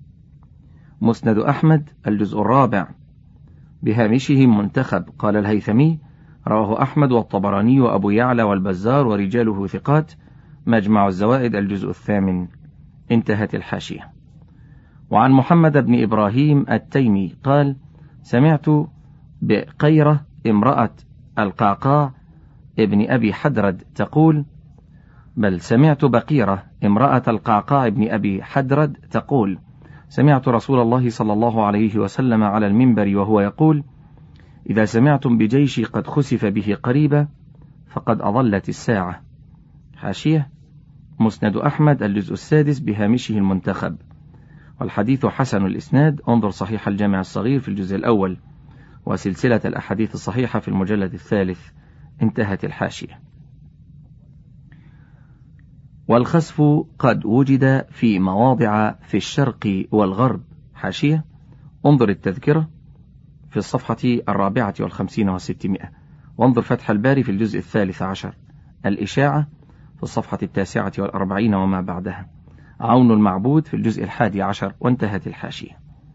مسند أحمد الجزء الرابع بهامشه منتخب، قال الهيثمي: رواه أحمد والطبراني وأبو يعلى والبزار ورجاله ثقات، مجمع الزوائد الجزء الثامن. انتهت الحاشية. وعن محمد بن إبراهيم التيمي قال: سمعت بقيرة امرأة القعقاع ابن أبي حدرد تقول بل سمعت بقيرة امرأة القعقاع ابن أبي حدرد تقول: سمعت رسول الله صلى الله عليه وسلم على المنبر وهو يقول: إذا سمعتم بجيش قد خسف به قريبا فقد أضلت الساعة. حاشية: مسند أحمد الجزء السادس بهامشه المنتخب، والحديث حسن الإسناد، انظر صحيح الجامع الصغير في الجزء الأول، وسلسلة الأحاديث الصحيحة في المجلد الثالث. انتهت الحاشية. والخسف قد وجد في مواضع في الشرق والغرب. حاشية: انظر التذكرة في الصفحة الرابعة والخمسين والستمائة، وانظر فتح الباري في الجزء الثالث عشر، الإشاعة في الصفحة التاسعة والأربعين وما بعدها، عون المعبود في الجزء الحادي عشر. وانتهت الحاشية.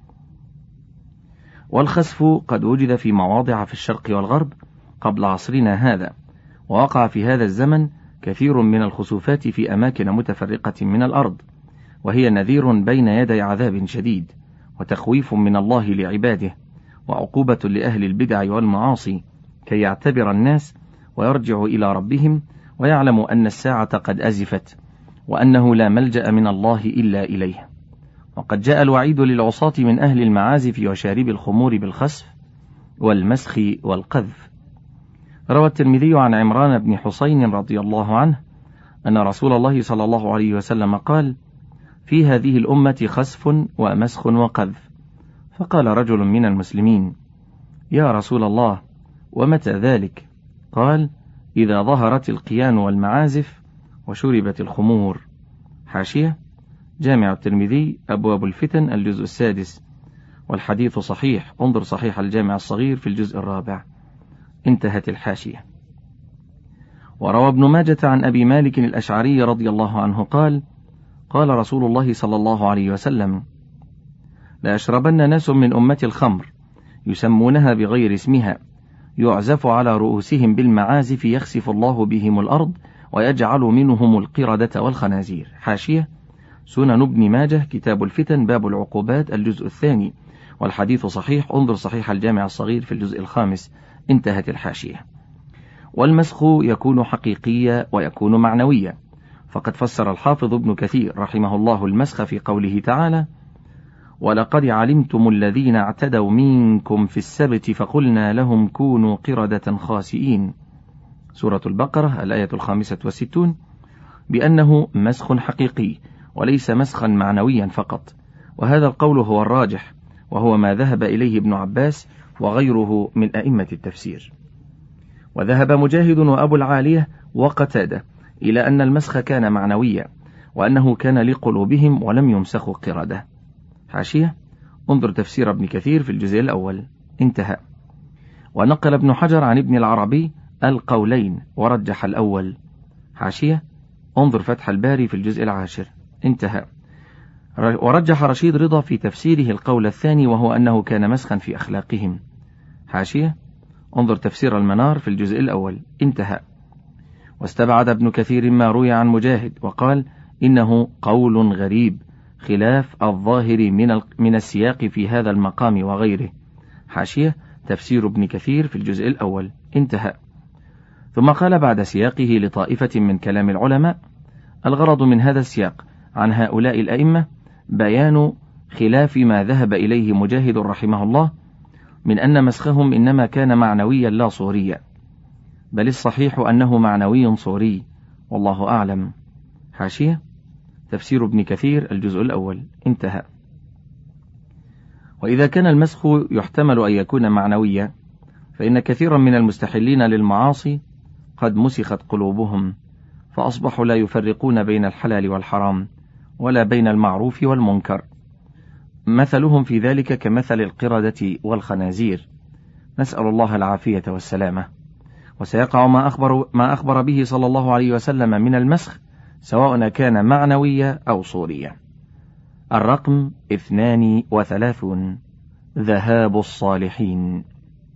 والخسف قد وجد في مواضع في الشرق والغرب قبل عصرنا هذا، ووقع في هذا الزمن كثير من الخسوفات في أماكن متفرقة من الأرض، وهي نذير بين يدي عذاب شديد، وتخويف من الله لعباده، وعقوبة لأهل البدع والمعاصي، كي يعتبر الناس ويرجعوا إلى ربهم ويعلموا أن الساعة قد أزفت، وأنه لا ملجأ من الله إلا إليه. وقد جاء الوعيد للعصاة من أهل المعازف وشارب الخمور بالخسف والمسخ والقذف. روى الترمذي عن عمران بن حسين رضي الله عنه أن رسول الله صلى الله عليه وسلم قال: في هذه الأمة خسف ومسخ وقذف. فقال رجل من المسلمين: يا رسول الله، ومتى ذلك؟ قال: إذا ظهرت القيان والمعازف وشربت الخمور. حاشية: جامع الترمذي أبواب الفتن الجزء السادس، والحديث صحيح، انظر صحيح الجامع الصغير في الجزء الرابع. انتهت الحاشية. وروى ابن ماجة عن أبي مالك الأشعري رضي الله عنه قال: قال رسول الله صلى الله عليه وسلم: لا يشربن ناس من أمة الخمر يسمونها بغير اسمها، يعزف على رؤوسهم بالمعازف، يخسف الله بهم الأرض ويجعل منهم القردة والخنازير. حاشية: سنن ابن ماجه كتاب الفتن باب العقوبات الجزء الثاني، والحديث صحيح، انظر صحيح الجامع الصغير في الجزء الخامس. انتهت الحاشية. والمسخ يكون حقيقيا ويكون معنويا، فقد فسر الحافظ ابن كثير رحمه الله المسخ في قوله تعالى: ولقد علمتم الذين اعتدوا منكم في السبت فقلنا لهم كونوا قردة خاسئين، سورة البقرة الآية الخامسة والستون، بأنه مسخ حقيقي وليس مسخا معنويا فقط. وهذا القول هو الراجح، وهو ما ذهب إليه ابن عباس وغيره من أئمة التفسير. وذهب مجاهد وأبو العالية وقتادة إلى أن المسخ كان معنويا، وأنه كان لقلوبهم ولم يمسخوا قردة. حاشية: انظر تفسير ابن كثير في الجزء الأول. انتهى. ونقل ابن حجر عن ابن العربي القولين ورجح الأول. حاشية: انظر فتح الباري في الجزء العاشر. انتهى. ورجح رشيد رضا في تفسيره القول الثاني، وهو أنه كان مسخا في أخلاقهم. حاشية: انظر تفسير المنار في الجزء الأول. انتهى. واستبعد ابن كثير ما روي عن مجاهد وقال إنه قول غريب خلاف الظاهر من من السياق في هذا المقام وغيره. حاشية: تفسير ابن كثير في الجزء الأول. انتهى. ثم قال بعد سياقه لطائفة من كلام العلماء: الغرض من هذا السياق عن هؤلاء الأئمة بيان خلاف ما ذهب إليه مجاهد رحمه الله من أن مسخهم إنما كان معنويا لا صوريا، بل الصحيح أنه معنوي صوري، والله أعلم. حاشية: تفسير ابن كثير الجزء الأول. انتهى. وإذا كان المسخ يحتمل أن يكون معنويا، فإن كثيرا من المستحلين للمعاصي قد مسخت قلوبهم، فأصبحوا لا يفرقون بين الحلال والحرام ولا بين المعروف والمنكر. مثلهم في ذلك كمثل القردة والخنازير، نسأل الله العافية والسلامة. وسيقع ما أخبر, ما أخبر به صلى الله عليه وسلم من المسخ، سواء كان معنويا أو صوريا. الرقم اثنان وثلاثون: ذهاب الصالحين.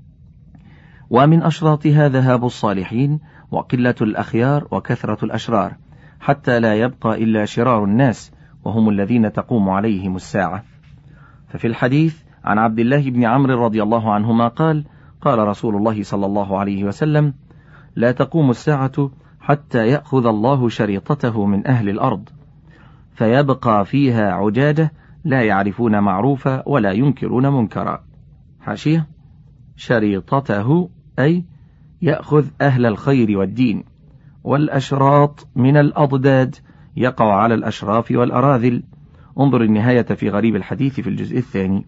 ومن أشراطها ذهاب الصالحين وقلة الأخيار وكثرة الأشرار، حتى لا يبقى إلا شرار الناس، وهم الذين تقوم عليهم الساعة. ففي الحديث عن عبد الله بن عمرو رضي الله عنهما قال: قال رسول الله صلى الله عليه وسلم: لا تقوم الساعة حتى يأخذ الله شريطته من أهل الأرض، فيبقى فيها عجاجة لا يعرفون معروفا ولا ينكرون منكرا. حاشية: شريطته أي يأخذ أهل الخير والدين، والأشراط من الأضداد يقع على الأشراف والأراذل. انظر النهاية في غريب الحديث في الجزء الثاني.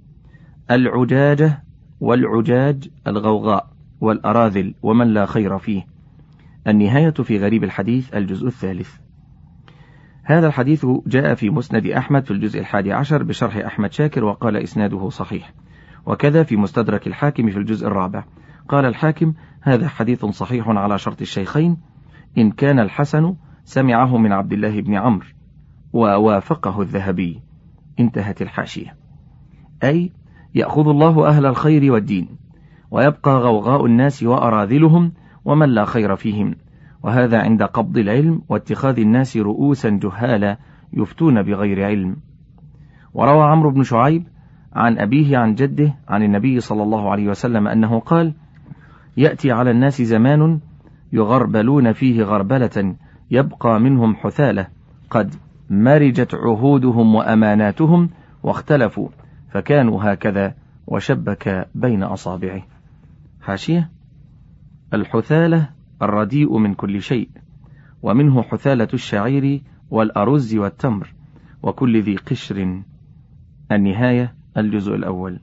العجاجة والعجاج الغوغاء، والأراذل ومن لا خير فيه. النهاية في غريب الحديث الجزء الثالث. هذا الحديث جاء في مسند أحمد في الجزء الحادي عشر بشرح أحمد شاكر، وقال إسناده صحيح، وكذا في مستدرك الحاكم في الجزء الرابع. قال الحاكم: هذا حديث صحيح على شرط الشيخين، إن كان الحسن سمعه من عبد الله بن عمرو، ووافقه الذهبي. انتهت الحاشية. أي يأخذ الله أهل الخير والدين، ويبقى غوغاء الناس وأراذلهم ومن لا خير فيهم، وهذا عند قبض العلم واتخاذ الناس رؤوسا جهالا يفتون بغير علم. وروى عمرو بن شعيب عن أبيه عن جده عن النبي صلى الله عليه وسلم أنه قال: يأتي على الناس زمان يغربلون فيه غربلة يبقى منهم حثالة، قد مرجت عهودهم وأماناتهم واختلفوا، فكانوا هكذا وشبك بين أصابعه. حاشية: الحثالة الرديء من كل شيء، ومنه حثالة الشعير والأرز والتمر وكل ذي قشر. النهاية الجزء الأول.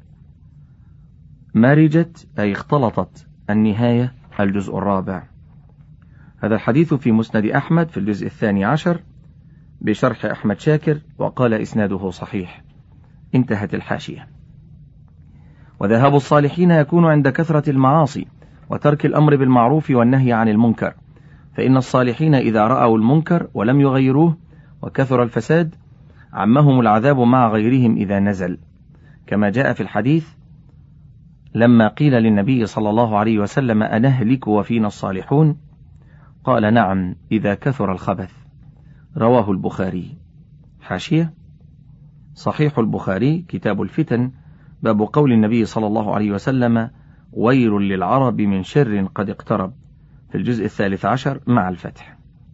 مارجت أي اختلطت. النهاية الجزء الرابع. هذا الحديث في مسند أحمد في الجزء الثاني عشر بشرح أحمد شاكر، وقال إسناده صحيح. انتهت الحاشية. وذهاب الصالحين يكون عند كثرة المعاصي وترك الأمر بالمعروف والنهي عن المنكر، فإن الصالحين إذا رأوا المنكر ولم يغيروه وكثر الفساد عمهم العذاب مع غيرهم إذا نزل، كما جاء في الحديث لما قيل للنبي صلى الله عليه وسلم أنهلك وفينا الصالحون؟ قال نعم إذا كثر الخبث. رواه البخاري. حاشية. صحيح البخاري كتاب الفتن، باب قول النبي صلى الله عليه وسلم ويل للعرب من شر قد اقترب، في الجزء الثالث عشر مع الفتح.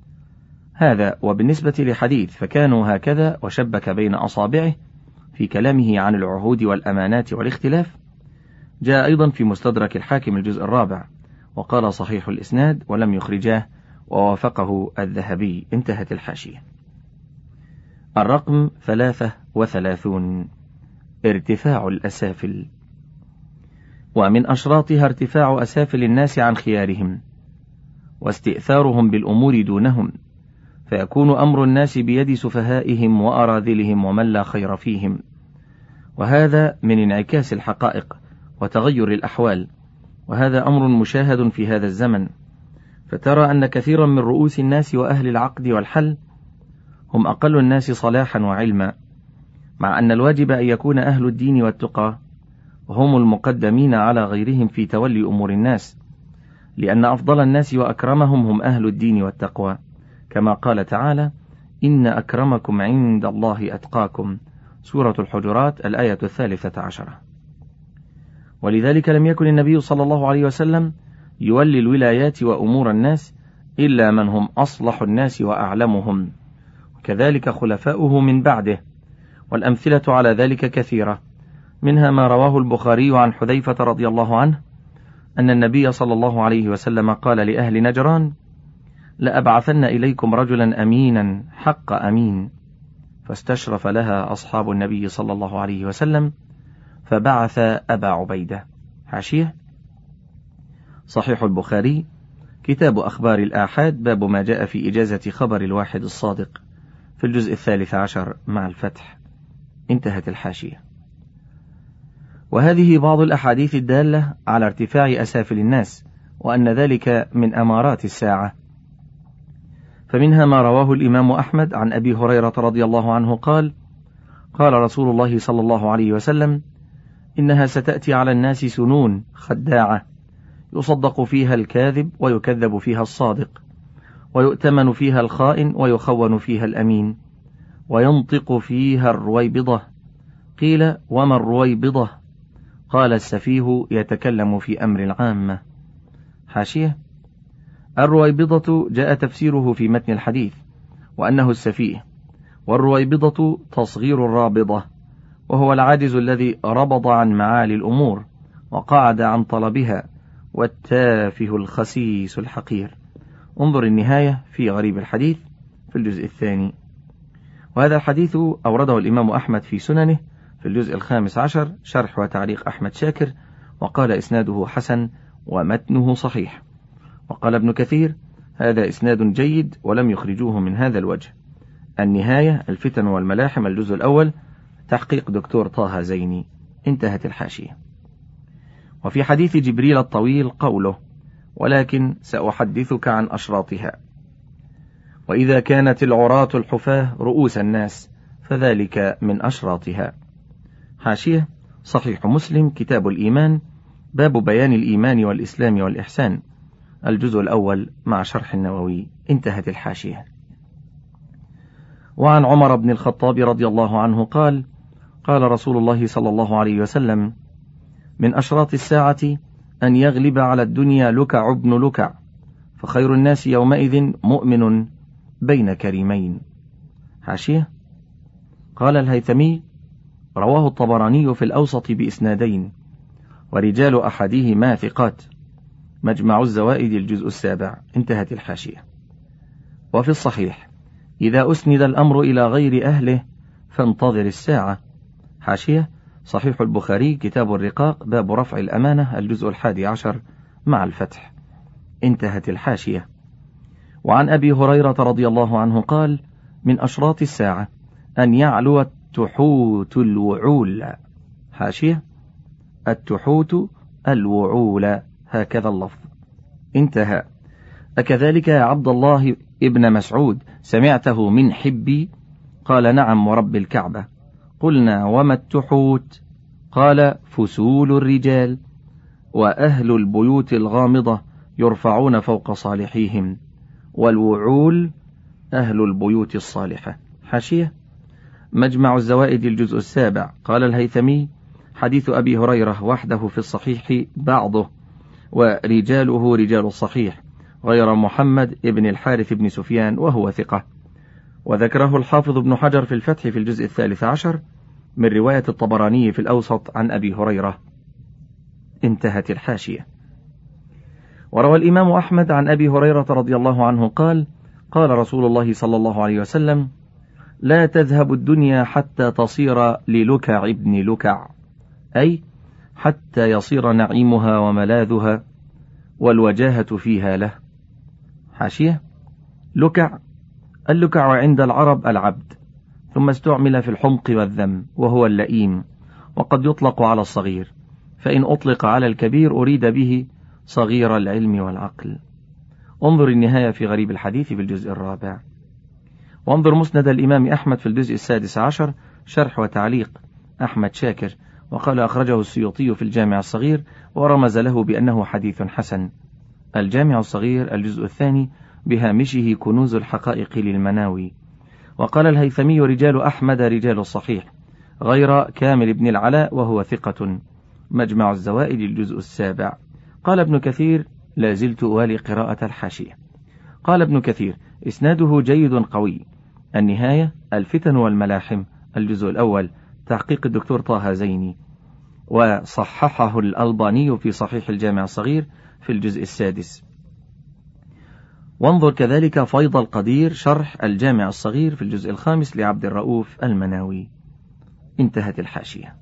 هذا وبالنسبة لحديث فكانوا هكذا وشبك بين أصابعه في كلامه عن العهود والأمانات والاختلاف، جاء أيضا في مستدرك الحاكم الجزء الرابع، وقال صحيح الإسناد ولم يخرجاه ووافقه الذهبي. انتهت الحاشية. الرقم ثلاثة وثلاثون. ارتفاع الأسافل. ومن أشراطها ارتفاع أسافل الناس عن خيارهم واستئثارهم بالأمور دونهم، فيكون أمر الناس بيد سفهائهم وأراذلهم ومن لا خير فيهم، وهذا من انعكاس الحقائق وتغير الأحوال، وهذا أمر مشاهد في هذا الزمن. فترى أن كثيرا من رؤوس الناس وأهل العقد والحل هم أقل الناس صلاحا وعلما، مع أن الواجب أن يكون أهل الدين والتقى وهم المقدمين على غيرهم في تولي أمور الناس، لأن أفضل الناس وأكرمهم هم أهل الدين والتقوى، كما قال تعالى إن أكرمكم عند الله أتقاكم، سورة الحجرات الآية الثالثة عشرة. ولذلك لم يكن النبي صلى الله عليه وسلم يولي الولايات وأمور الناس إلا من هم أصلح الناس وأعلمهم، وكذلك خلفاؤه من بعده، والأمثلة على ذلك كثيرة، منها ما رواه البخاري عن حذيفة رضي الله عنه أن النبي صلى الله عليه وسلم قال لأهل نجران لأبعثن إليكم رجلا أمينا حق أمين، فاستشرف لها أصحاب النبي صلى الله عليه وسلم فبعث أبا عبيدة. حاشية. صحيح البخاري كتاب أخبار الآحاد، باب ما جاء في إجازة خبر الواحد الصادق، في الجزء الثالث عشر مع الفتح. انتهت الحاشية. وهذه بعض الأحاديث الدالة على ارتفاع أسافل الناس، وأن ذلك من أمارات الساعة. فمنها ما رواه الإمام أحمد عن أبي هريرة رضي الله عنه قال قال رسول الله صلى الله عليه وسلم إنها ستأتي على الناس سنون خداعة، يصدق فيها الكاذب ويكذب فيها الصادق، ويؤتمن فيها الخائن ويخون فيها الأمين، وينطق فيها الرويبضة. قيل وما الرويبضة؟ قال السفيه يتكلم في أمر العامة. حاشية. الرويبضة جاء تفسيره في متن الحديث وأنه السفيه، والرويبضة تصغير الرابضة، وهو العاجز الذي ربض عن معالي الأمور وقعد عن طلبها، والتافه الخسيس الحقير. انظر النهاية في غريب الحديث في الجزء الثاني. وهذا الحديث أورده الإمام أحمد في سننه في الجزء الخامس عشر، شرح وتعليق أحمد شاكر، وقال إسناده حسن ومتنه صحيح. وقال ابن كثير هذا إسناد جيد ولم يخرجوه من هذا الوجه. النهاية الفتن والملاحم الجزء الأول، تحقيق دكتور طه زيني. انتهت الحاشية. وفي حديث جبريل الطويل قوله ولكن سأحدثك عن أشراطها. وإذا كانت العراة الحفاة رؤوس الناس فذلك من أشراطها. حاشية. صحيح مسلم كتاب الإيمان، باب بيان الإيمان والإسلام والإحسان، الجزء الأول مع شرح النووي. انتهت الحاشية. وعن عمر بن الخطاب رضي الله عنه قال قال رسول الله صلى الله عليه وسلم من أشراط الساعة أن يغلب على الدنيا لكع ابن لكع، فخير الناس يومئذ مؤمن بين كريمين. حاشية. قال الهيثمي رواه الطبراني في الأوسط بإسنادين، ورجال أحدهما ثقات، مجمع الزوائد الجزء السابع. انتهت الحاشية. وفي الصحيح: إذا أسند الأمر إلى غير أهله فانتظر الساعة. حاشية: صحيح البخاري كتاب الرقاق باب رفع الأمانة الجزء الحادي عشر مع الفتح. انتهت الحاشية. وعن أبي هريرة رضي الله عنه قال: من أشراط الساعة أن يعلو التحوت الوعول. حاشية: التحوت الوعول، هكذا اللفظ. انتهى. أكذلك يا عبد الله ابن مسعود سمعته من حبي؟ قال: نعم ورب الكعبة. قلنا: وما التحوت؟ قال: فسول الرجال وأهل البيوت الغامضة يرفعون فوق صالحيهم، والوعول أهل البيوت الصالحة. حاشية: مجمع الزوائد الجزء السابع. قال الهيثمي: حديث أبي هريرة وحده في الصحيح بعضه، ورجاله رجال الصحيح غير محمد ابن الحارث بن سفيان وهو ثقة. وذكره الحافظ ابن حجر في الفتح في الجزء الثالث عشر من رواية الطبراني في الأوسط عن أبي هريرة. انتهت الحاشية. وروى الإمام أحمد عن أبي هريرة رضي الله عنه قال: قال رسول الله صلى الله عليه وسلم: لا تذهب الدنيا حتى تصير للكع ابن لكع، أي حتى يصير نعيمها وملاذها والوجاهة فيها له. حاشية: لكع: اللكع عند العرب العبد، ثم استعمل في الحمق والذم وهو اللئيم، وقد يطلق على الصغير، فإن أطلق على الكبير أريد به صغير العلم والعقل. انظر النهاية في غريب الحديث في الجزء الرابع. وانظر مسند الإمام أحمد في الجزء السادس عشر شرح وتعليق أحمد شاكر، وقال: أخرجه السيوطي في الجامع الصغير، ورمز له بأنه حديث حسن. الجامع الصغير الجزء الثاني بهامشه كنوز الحقائق للمناوي. وقال الهيثمي: رجال أحمد رجال الصحيح غير كامل بن العلاء وهو ثقة. مجمع الزوائد الجزء السابع. قال ابن كثير: لا زلت أوالي قراءة الحاشية. قال ابن كثير: إسناده جيد قوي. النهاية الفتن والملاحم الجزء الأول تحقيق الدكتور طه زيني، وصححه الألباني في صحيح الجامع الصغير في الجزء السادس. وانظر كذلك فيض القدير شرح الجامع الصغير في الجزء الخامس لعبد الرؤوف المناوي. انتهت الحاشية.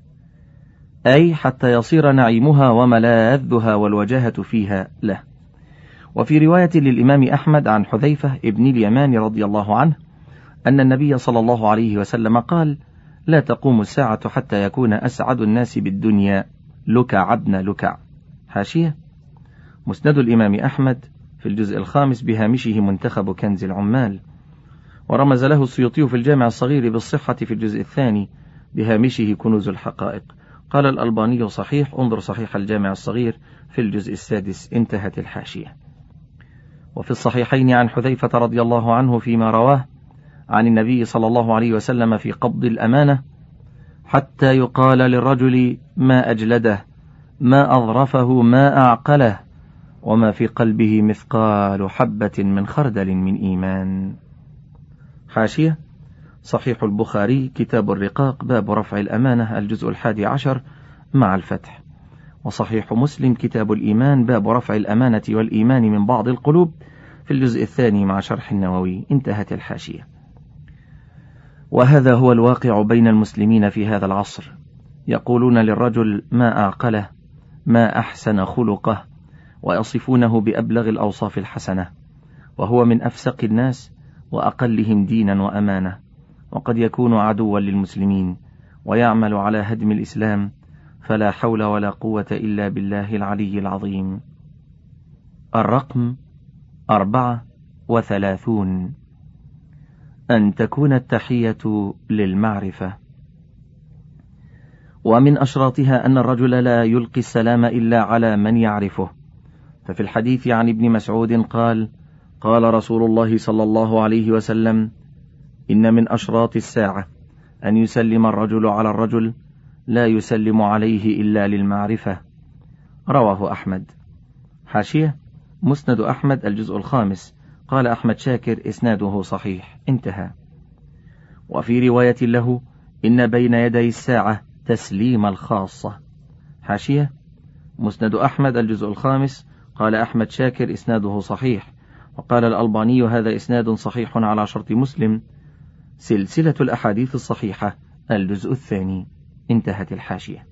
أي حتى يصير نعيمها وملاذها والوجاهة فيها له. وفي رواية للإمام أحمد عن حذيفة ابن اليمان رضي الله عنه أن النبي صلى الله عليه وسلم قال: لا تقوم الساعة حتى يكون أسعد الناس بالدنيا لكع ابن لكع. حاشية: مسند الإمام أحمد في الجزء الخامس بهامشه منتخب كنز العمال، ورمز له السيوطي في الجامع الصغير بالصحة في الجزء الثاني بهامشه كنوز الحقائق. قال الألباني: صحيح، انظر صحيح الجامع الصغير في الجزء السادس. انتهت الحاشية. وفي الصحيحين عن حذيفة رضي الله عنه فيما رواه عن النبي صلى الله عليه وسلم في قبض الأمانة: حتى يقال للرجل ما أجلده، ما أظرفه، ما أعقله، وما في قلبه مثقال حبة من خردل من إيمان. حاشية: صحيح البخاري كتاب الرقاق باب رفع الأمانة الجزء الحادي عشر مع الفتح. وصحيح مسلم كتاب الإيمان باب رفع الأمانة والإيمان من بعض القلوب في الجزء الثاني مع شرح النووي. انتهت الحاشية. وهذا هو الواقع بين المسلمين في هذا العصر. يقولون للرجل ما أعقله، ما أحسن خلقه، ويصفونه بأبلغ الأوصاف الحسنة، وهو من أفسق الناس وأقلهم دينا وأمانة، وقد يكون عدوا للمسلمين ويعمل على هدم الإسلام، فلا حول ولا قوة إلا بالله العلي العظيم. الرقم أربعة وثلاثون. أن تكون التحية للمعرفة. ومن أشراطها أن الرجل لا يلقي السلام إلا على من يعرفه. ففي الحديث عن ابن مسعود قال: قال رسول الله صلى الله عليه وسلم: إن من أشراط الساعة أن يسلم الرجل على الرجل لا يسلم عليه إلا للمعرفة. رواه أحمد. حاشية: مسند أحمد الجزء الخامس. قال أحمد شاكر: إسناده صحيح. انتهى. وفي رواية له: إن بين يدي الساعة تسليم الخاصة. حاشية: مسند أحمد الجزء الخامس. قال أحمد شاكر إسناده صحيح. وقال الألباني هذا إسناد صحيح على شرط مسلم، سلسلة الأحاديث الصحيحة الجزء الثاني. انتهت الحاشية.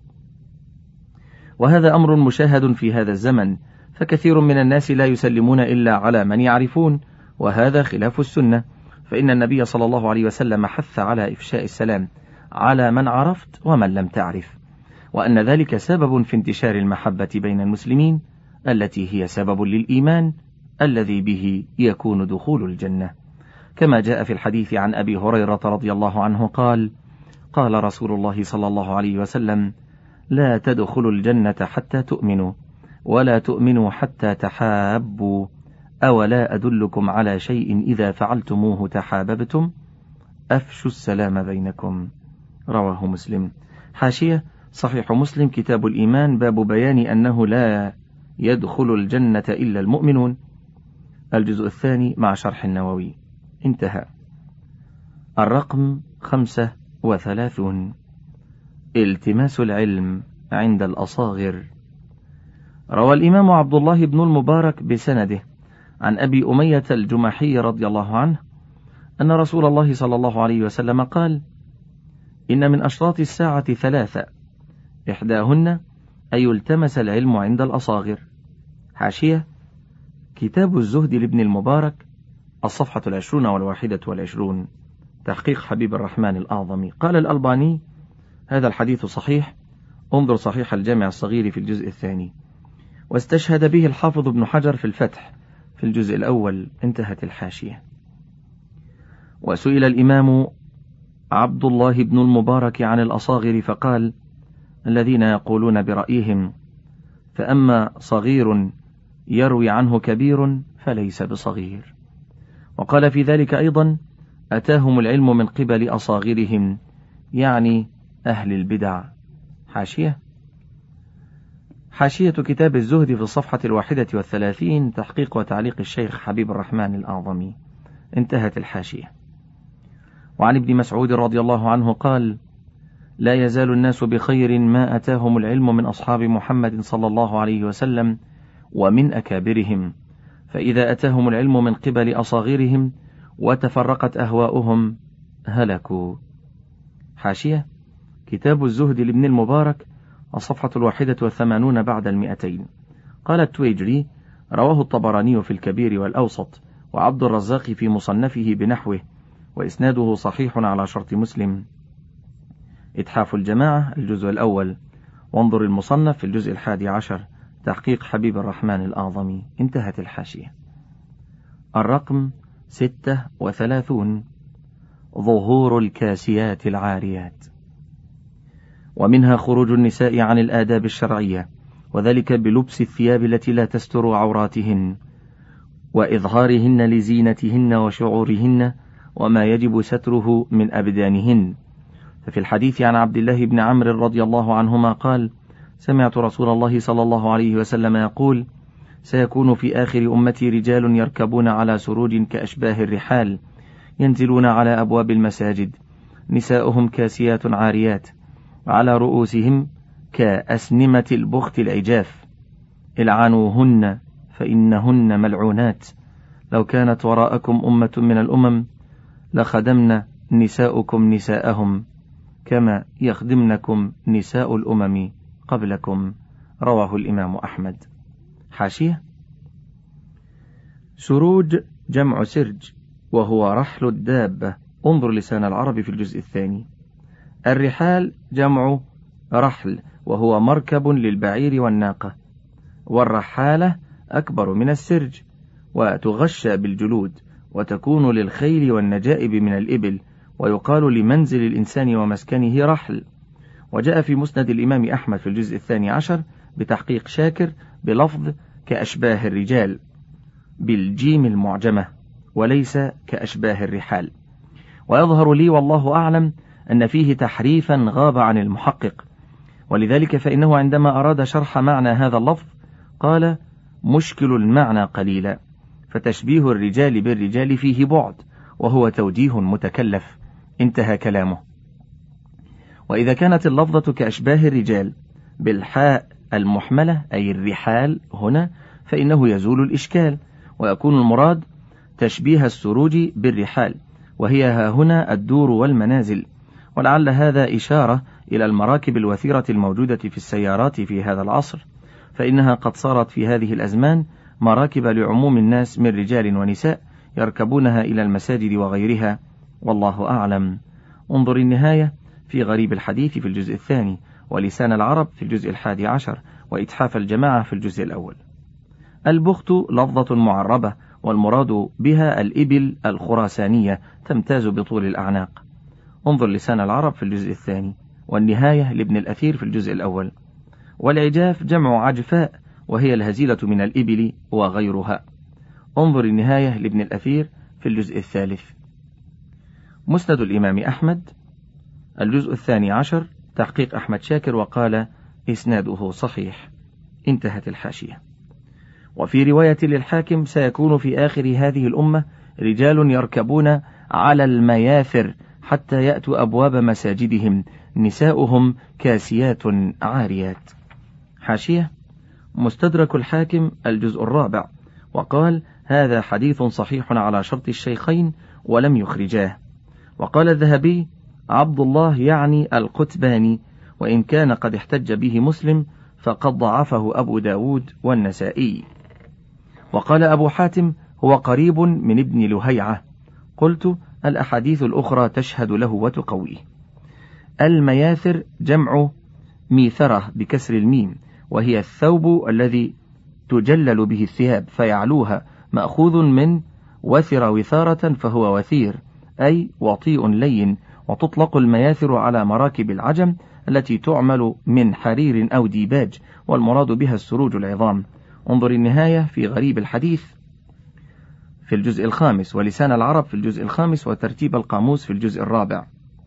وهذا أمر مشاهد في هذا الزمن، فكثير من الناس لا يسلمون إلا على من يعرفون، وهذا خلاف السنة، فإن النبي صلى الله عليه وسلم حث على إفشاء السلام على من عرفت ومن لم تعرف، وأن ذلك سبب في انتشار المحبة بين المسلمين التي هي سبب للإيمان الذي به يكون دخول الجنة، كما جاء في الحديث عن أبي هريرة رضي الله عنه قال: قال رسول الله صلى الله عليه وسلم: لا تدخلوا الجنة حتى تؤمنوا، ولا تؤمنوا حتى تحابوا، أولا أدلكم على شيء إذا فعلتموه تحاببتم، أفشوا السلام بينكم. رواه مسلم. حاشية: صحيح مسلم كتاب الإيمان، باب بيان أنه لا يدخل الجنة إلا المؤمنون، الجزء الثاني مع شرح النووي. انتهى. الرقم خمسة وثلاثون: التماس العلم عند الأصاغر. روى الإمام عبد الله بن المبارك بسنده عن أبي أمية الجمحي رضي الله عنه أن رسول الله صلى الله عليه وسلم قال: إن من أشراط الساعة ثلاثة، إحداهن أن يلتمس العلم عند الأصاغر. حاشية: كتاب الزهد لابن المبارك، الصفحة العشرون والواحدة والعشرون، تحقيق حبيب الرحمن الأعظمي. قال الألباني: هذا الحديث صحيح، انظر صحيح الجامع الصغير في الجزء الثاني. واستشهد به الحافظ ابن حجر في الفتح في الجزء الأول. انتهت الحاشية. وسئل الإمام عبد الله بن المبارك عن الأصاغر فقال: الذين يقولون برأيهم، فأما صغير يروي عنه كبير فليس بصغير. وقال في ذلك أيضا: أتاهم العلم من قبل أصاغرهم، يعني أهل البدع. حاشية: حاشية كتاب الزهد في الصفحة الواحدة والثلاثين، تحقيق وتعليق الشيخ حبيب الرحمن الأعظمي. انتهت الحاشية. وعن ابن مسعود رضي الله عنه قال: لا يزال الناس بخير ما أتاهم العلم من أصحاب محمد صلى الله عليه وسلم ومن أكابرهم، فإذا أتاهم العلم من قبل أصاغرهم وتفرقت أهواؤهم هلكوا. حاشية: كتاب الزهد لابن المبارك، الصفحة الواحدة والثمانون بعد المئتين. قال التويجري: رواه الطبراني في الكبير والأوسط، وعبد الرزاق في مصنفه بنحوه، وإسناده صحيح على شرط مسلم. إتحاف الجماعة الجزء الأول، وانظر المصنف في الجزء الحادي عشر، تحقيق حبيب الرحمن الأعظمي. انتهت الحاشية. الرقم ستة وثلاثون: ظهور الكاسيات العاريات. ومنها خروج النساء عن الآداب الشرعية، وذلك بلبس الثياب التي لا تستر عوراتهن، وإظهارهن لزينتهن وشعورهن وما يجب ستره من أبدانهن. ففي الحديث عن عبد الله بن عمرو رضي الله عنهما قال: سمعت رسول الله صلى الله عليه وسلم يقول: سيكون في آخر أمتي رجال يركبون على سروج كأشباه الرحال، ينزلون على أبواب المساجد، نساؤهم كاسيات عاريات، على رؤوسهم كأسنمة البخت العجاف، العنوهن فإنهن ملعونات، لو كانت وراءكم أمة من الأمم لخدمن نساؤكم نساءهم كما يخدمنكم نساء الأمم قبلكم. رواه الإمام أحمد. حاشية: سروج جمع سرج، وهو رحل الدابة، انظر لسان العرب في الجزء الثاني. الرحال جمع رحل، وهو مركب للبعير والناقة، والرحالة أكبر من السرج، وتغشى بالجلود، وتكون للخيل والنجائب من الإبل، ويقال لمنزل الإنسان ومسكنه رحل. وجاء في مسند الإمام أحمد في الجزء الثاني عشر بتحقيق شاكر بلفظ كأشباه الرجال بالجيم المعجمة، وليس كأشباه الرحال. ويظهر لي والله أعلم أن فيه تحريفا غاب عن المحقق، ولذلك فإنه عندما أراد شرح معنى هذا اللفظ قال: مشكل المعنى قليلا، فتشبيه الرجال بالرجال فيه بعد، وهو توجيه متكلف. انتهى كلامه. وإذا كانت اللفظة كأشباه الرجال بالحاء المحملة أي الرحال هنا، فإنه يزول الإشكال، ويكون المراد تشبيه السروج بالرحال، وهي ها هنا الدور والمنازل. ولعل هذا إشارة إلى المراكب الوثيرة الموجودة في السيارات في هذا العصر، فإنها قد صارت في هذه الأزمان مراكب لعموم الناس من رجال ونساء يركبونها إلى المساجد وغيرها، والله أعلم. انظر النهاية في غريب الحديث في الجزء الثاني، ولسان العرب في الجزء الحادي عشر، وإتحاف الجماعة في الجزء الأول. البخت لفظة معربة، والمراد بها الإبل الخراسانية تمتاز بطول الأعناق. انظر لسان العرب في الجزء الثاني، والنهاية لابن الأثير في الجزء الأول. والعجاف جمع عجفاء، وهي الهزيلة من الإبل وغيرها. انظر النهاية لابن الأثير في الجزء الثالث. مسند الإمام أحمد الجزء الثاني عشر، تحقيق أحمد شاكر، وقال إسناده صحيح. انتهت الحاشية. وفي رواية للحاكم: سيكون في آخر هذه الأمة رجال يركبون على المياثر حتى يأتوا أبواب مساجدهم، نساؤهم كاسيات عاريات. حاشية: مستدرك الحاكم الجزء الرابع، وقال: هذا حديث صحيح على شرط الشيخين ولم يخرجاه. وقال الذهبي: عبد الله يعني القتباني، وإن كان قد احتج به مسلم فقد ضعفه أبو داود والنسائي. وقال أبو حاتم: هو قريب من ابن لهيعة. قلت: الأحاديث الأخرى تشهد له وتقويه. المياثر جمع ميثرة بكسر الميم، وهي الثوب الذي تجلل به الثياب فيعلوها، مأخوذ من وثر وثارة فهو وثير، أي وطيء لين. وتطلق المياثر على مراكب العجم التي تعمل من حرير أو ديباج، والمراد بها السروج العظام. انظر النهاية في غريب الحديث في الجزء الخامس، ولسان العرب في الجزء الخامس، وترتيب القاموس في الجزء الرابع.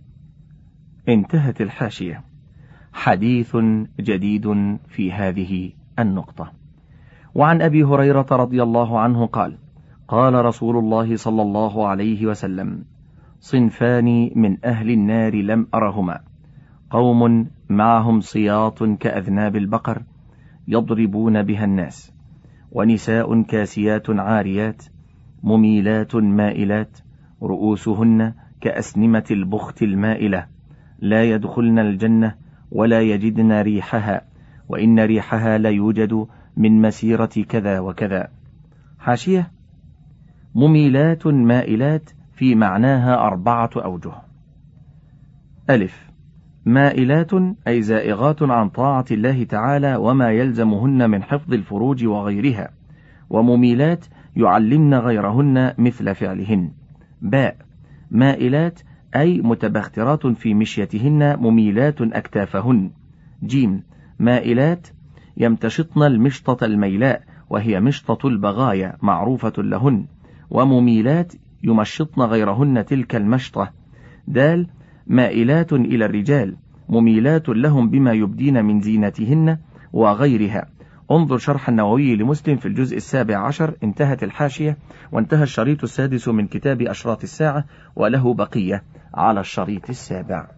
انتهت الحاشية. حديث جديد في هذه النقطة. وعن أبي هريرة رضي الله عنه قال: قال رسول الله صلى الله عليه وسلم: صنفان من أهل النار لم أرهما، قوم معهم صياط كأذناب البقر يضربون بها الناس، ونساء كاسيات عاريات مميلات مائلات رؤوسهن كأسنمة البخت المائلة، لا يدخلن الجنة ولا يجدن ريحها، وإن ريحها لا يوجد من مسيرة كذا وكذا. حاشية: مميلات مائلات في معناها أربعة أوجه. ألف: مائلات أي زائغات عن طاعة الله تعالى وما يلزمهن من حفظ الفروج وغيرها، ومميلات يعلمن غيرهن مثل فعلهن. باء: مائلات أي متبخترات في مشيتهن مميلات أكتافهن. جيم: مائلات يمتشطن المشطة الميلاء، وهي مشطة البغايا معروفة لهن، ومميلات يمشطن غيرهن تلك المشطة. دال: مائلات إلى الرجال مميلات لهم بما يبدين من زينتهن وغيرها. انظر شرح النووي لمسلم في الجزء السابع عشر. انتهت الحاشية، وانتهى الشريط السادس من كتاب أشراط الساعة، وله بقية على الشريط السابع.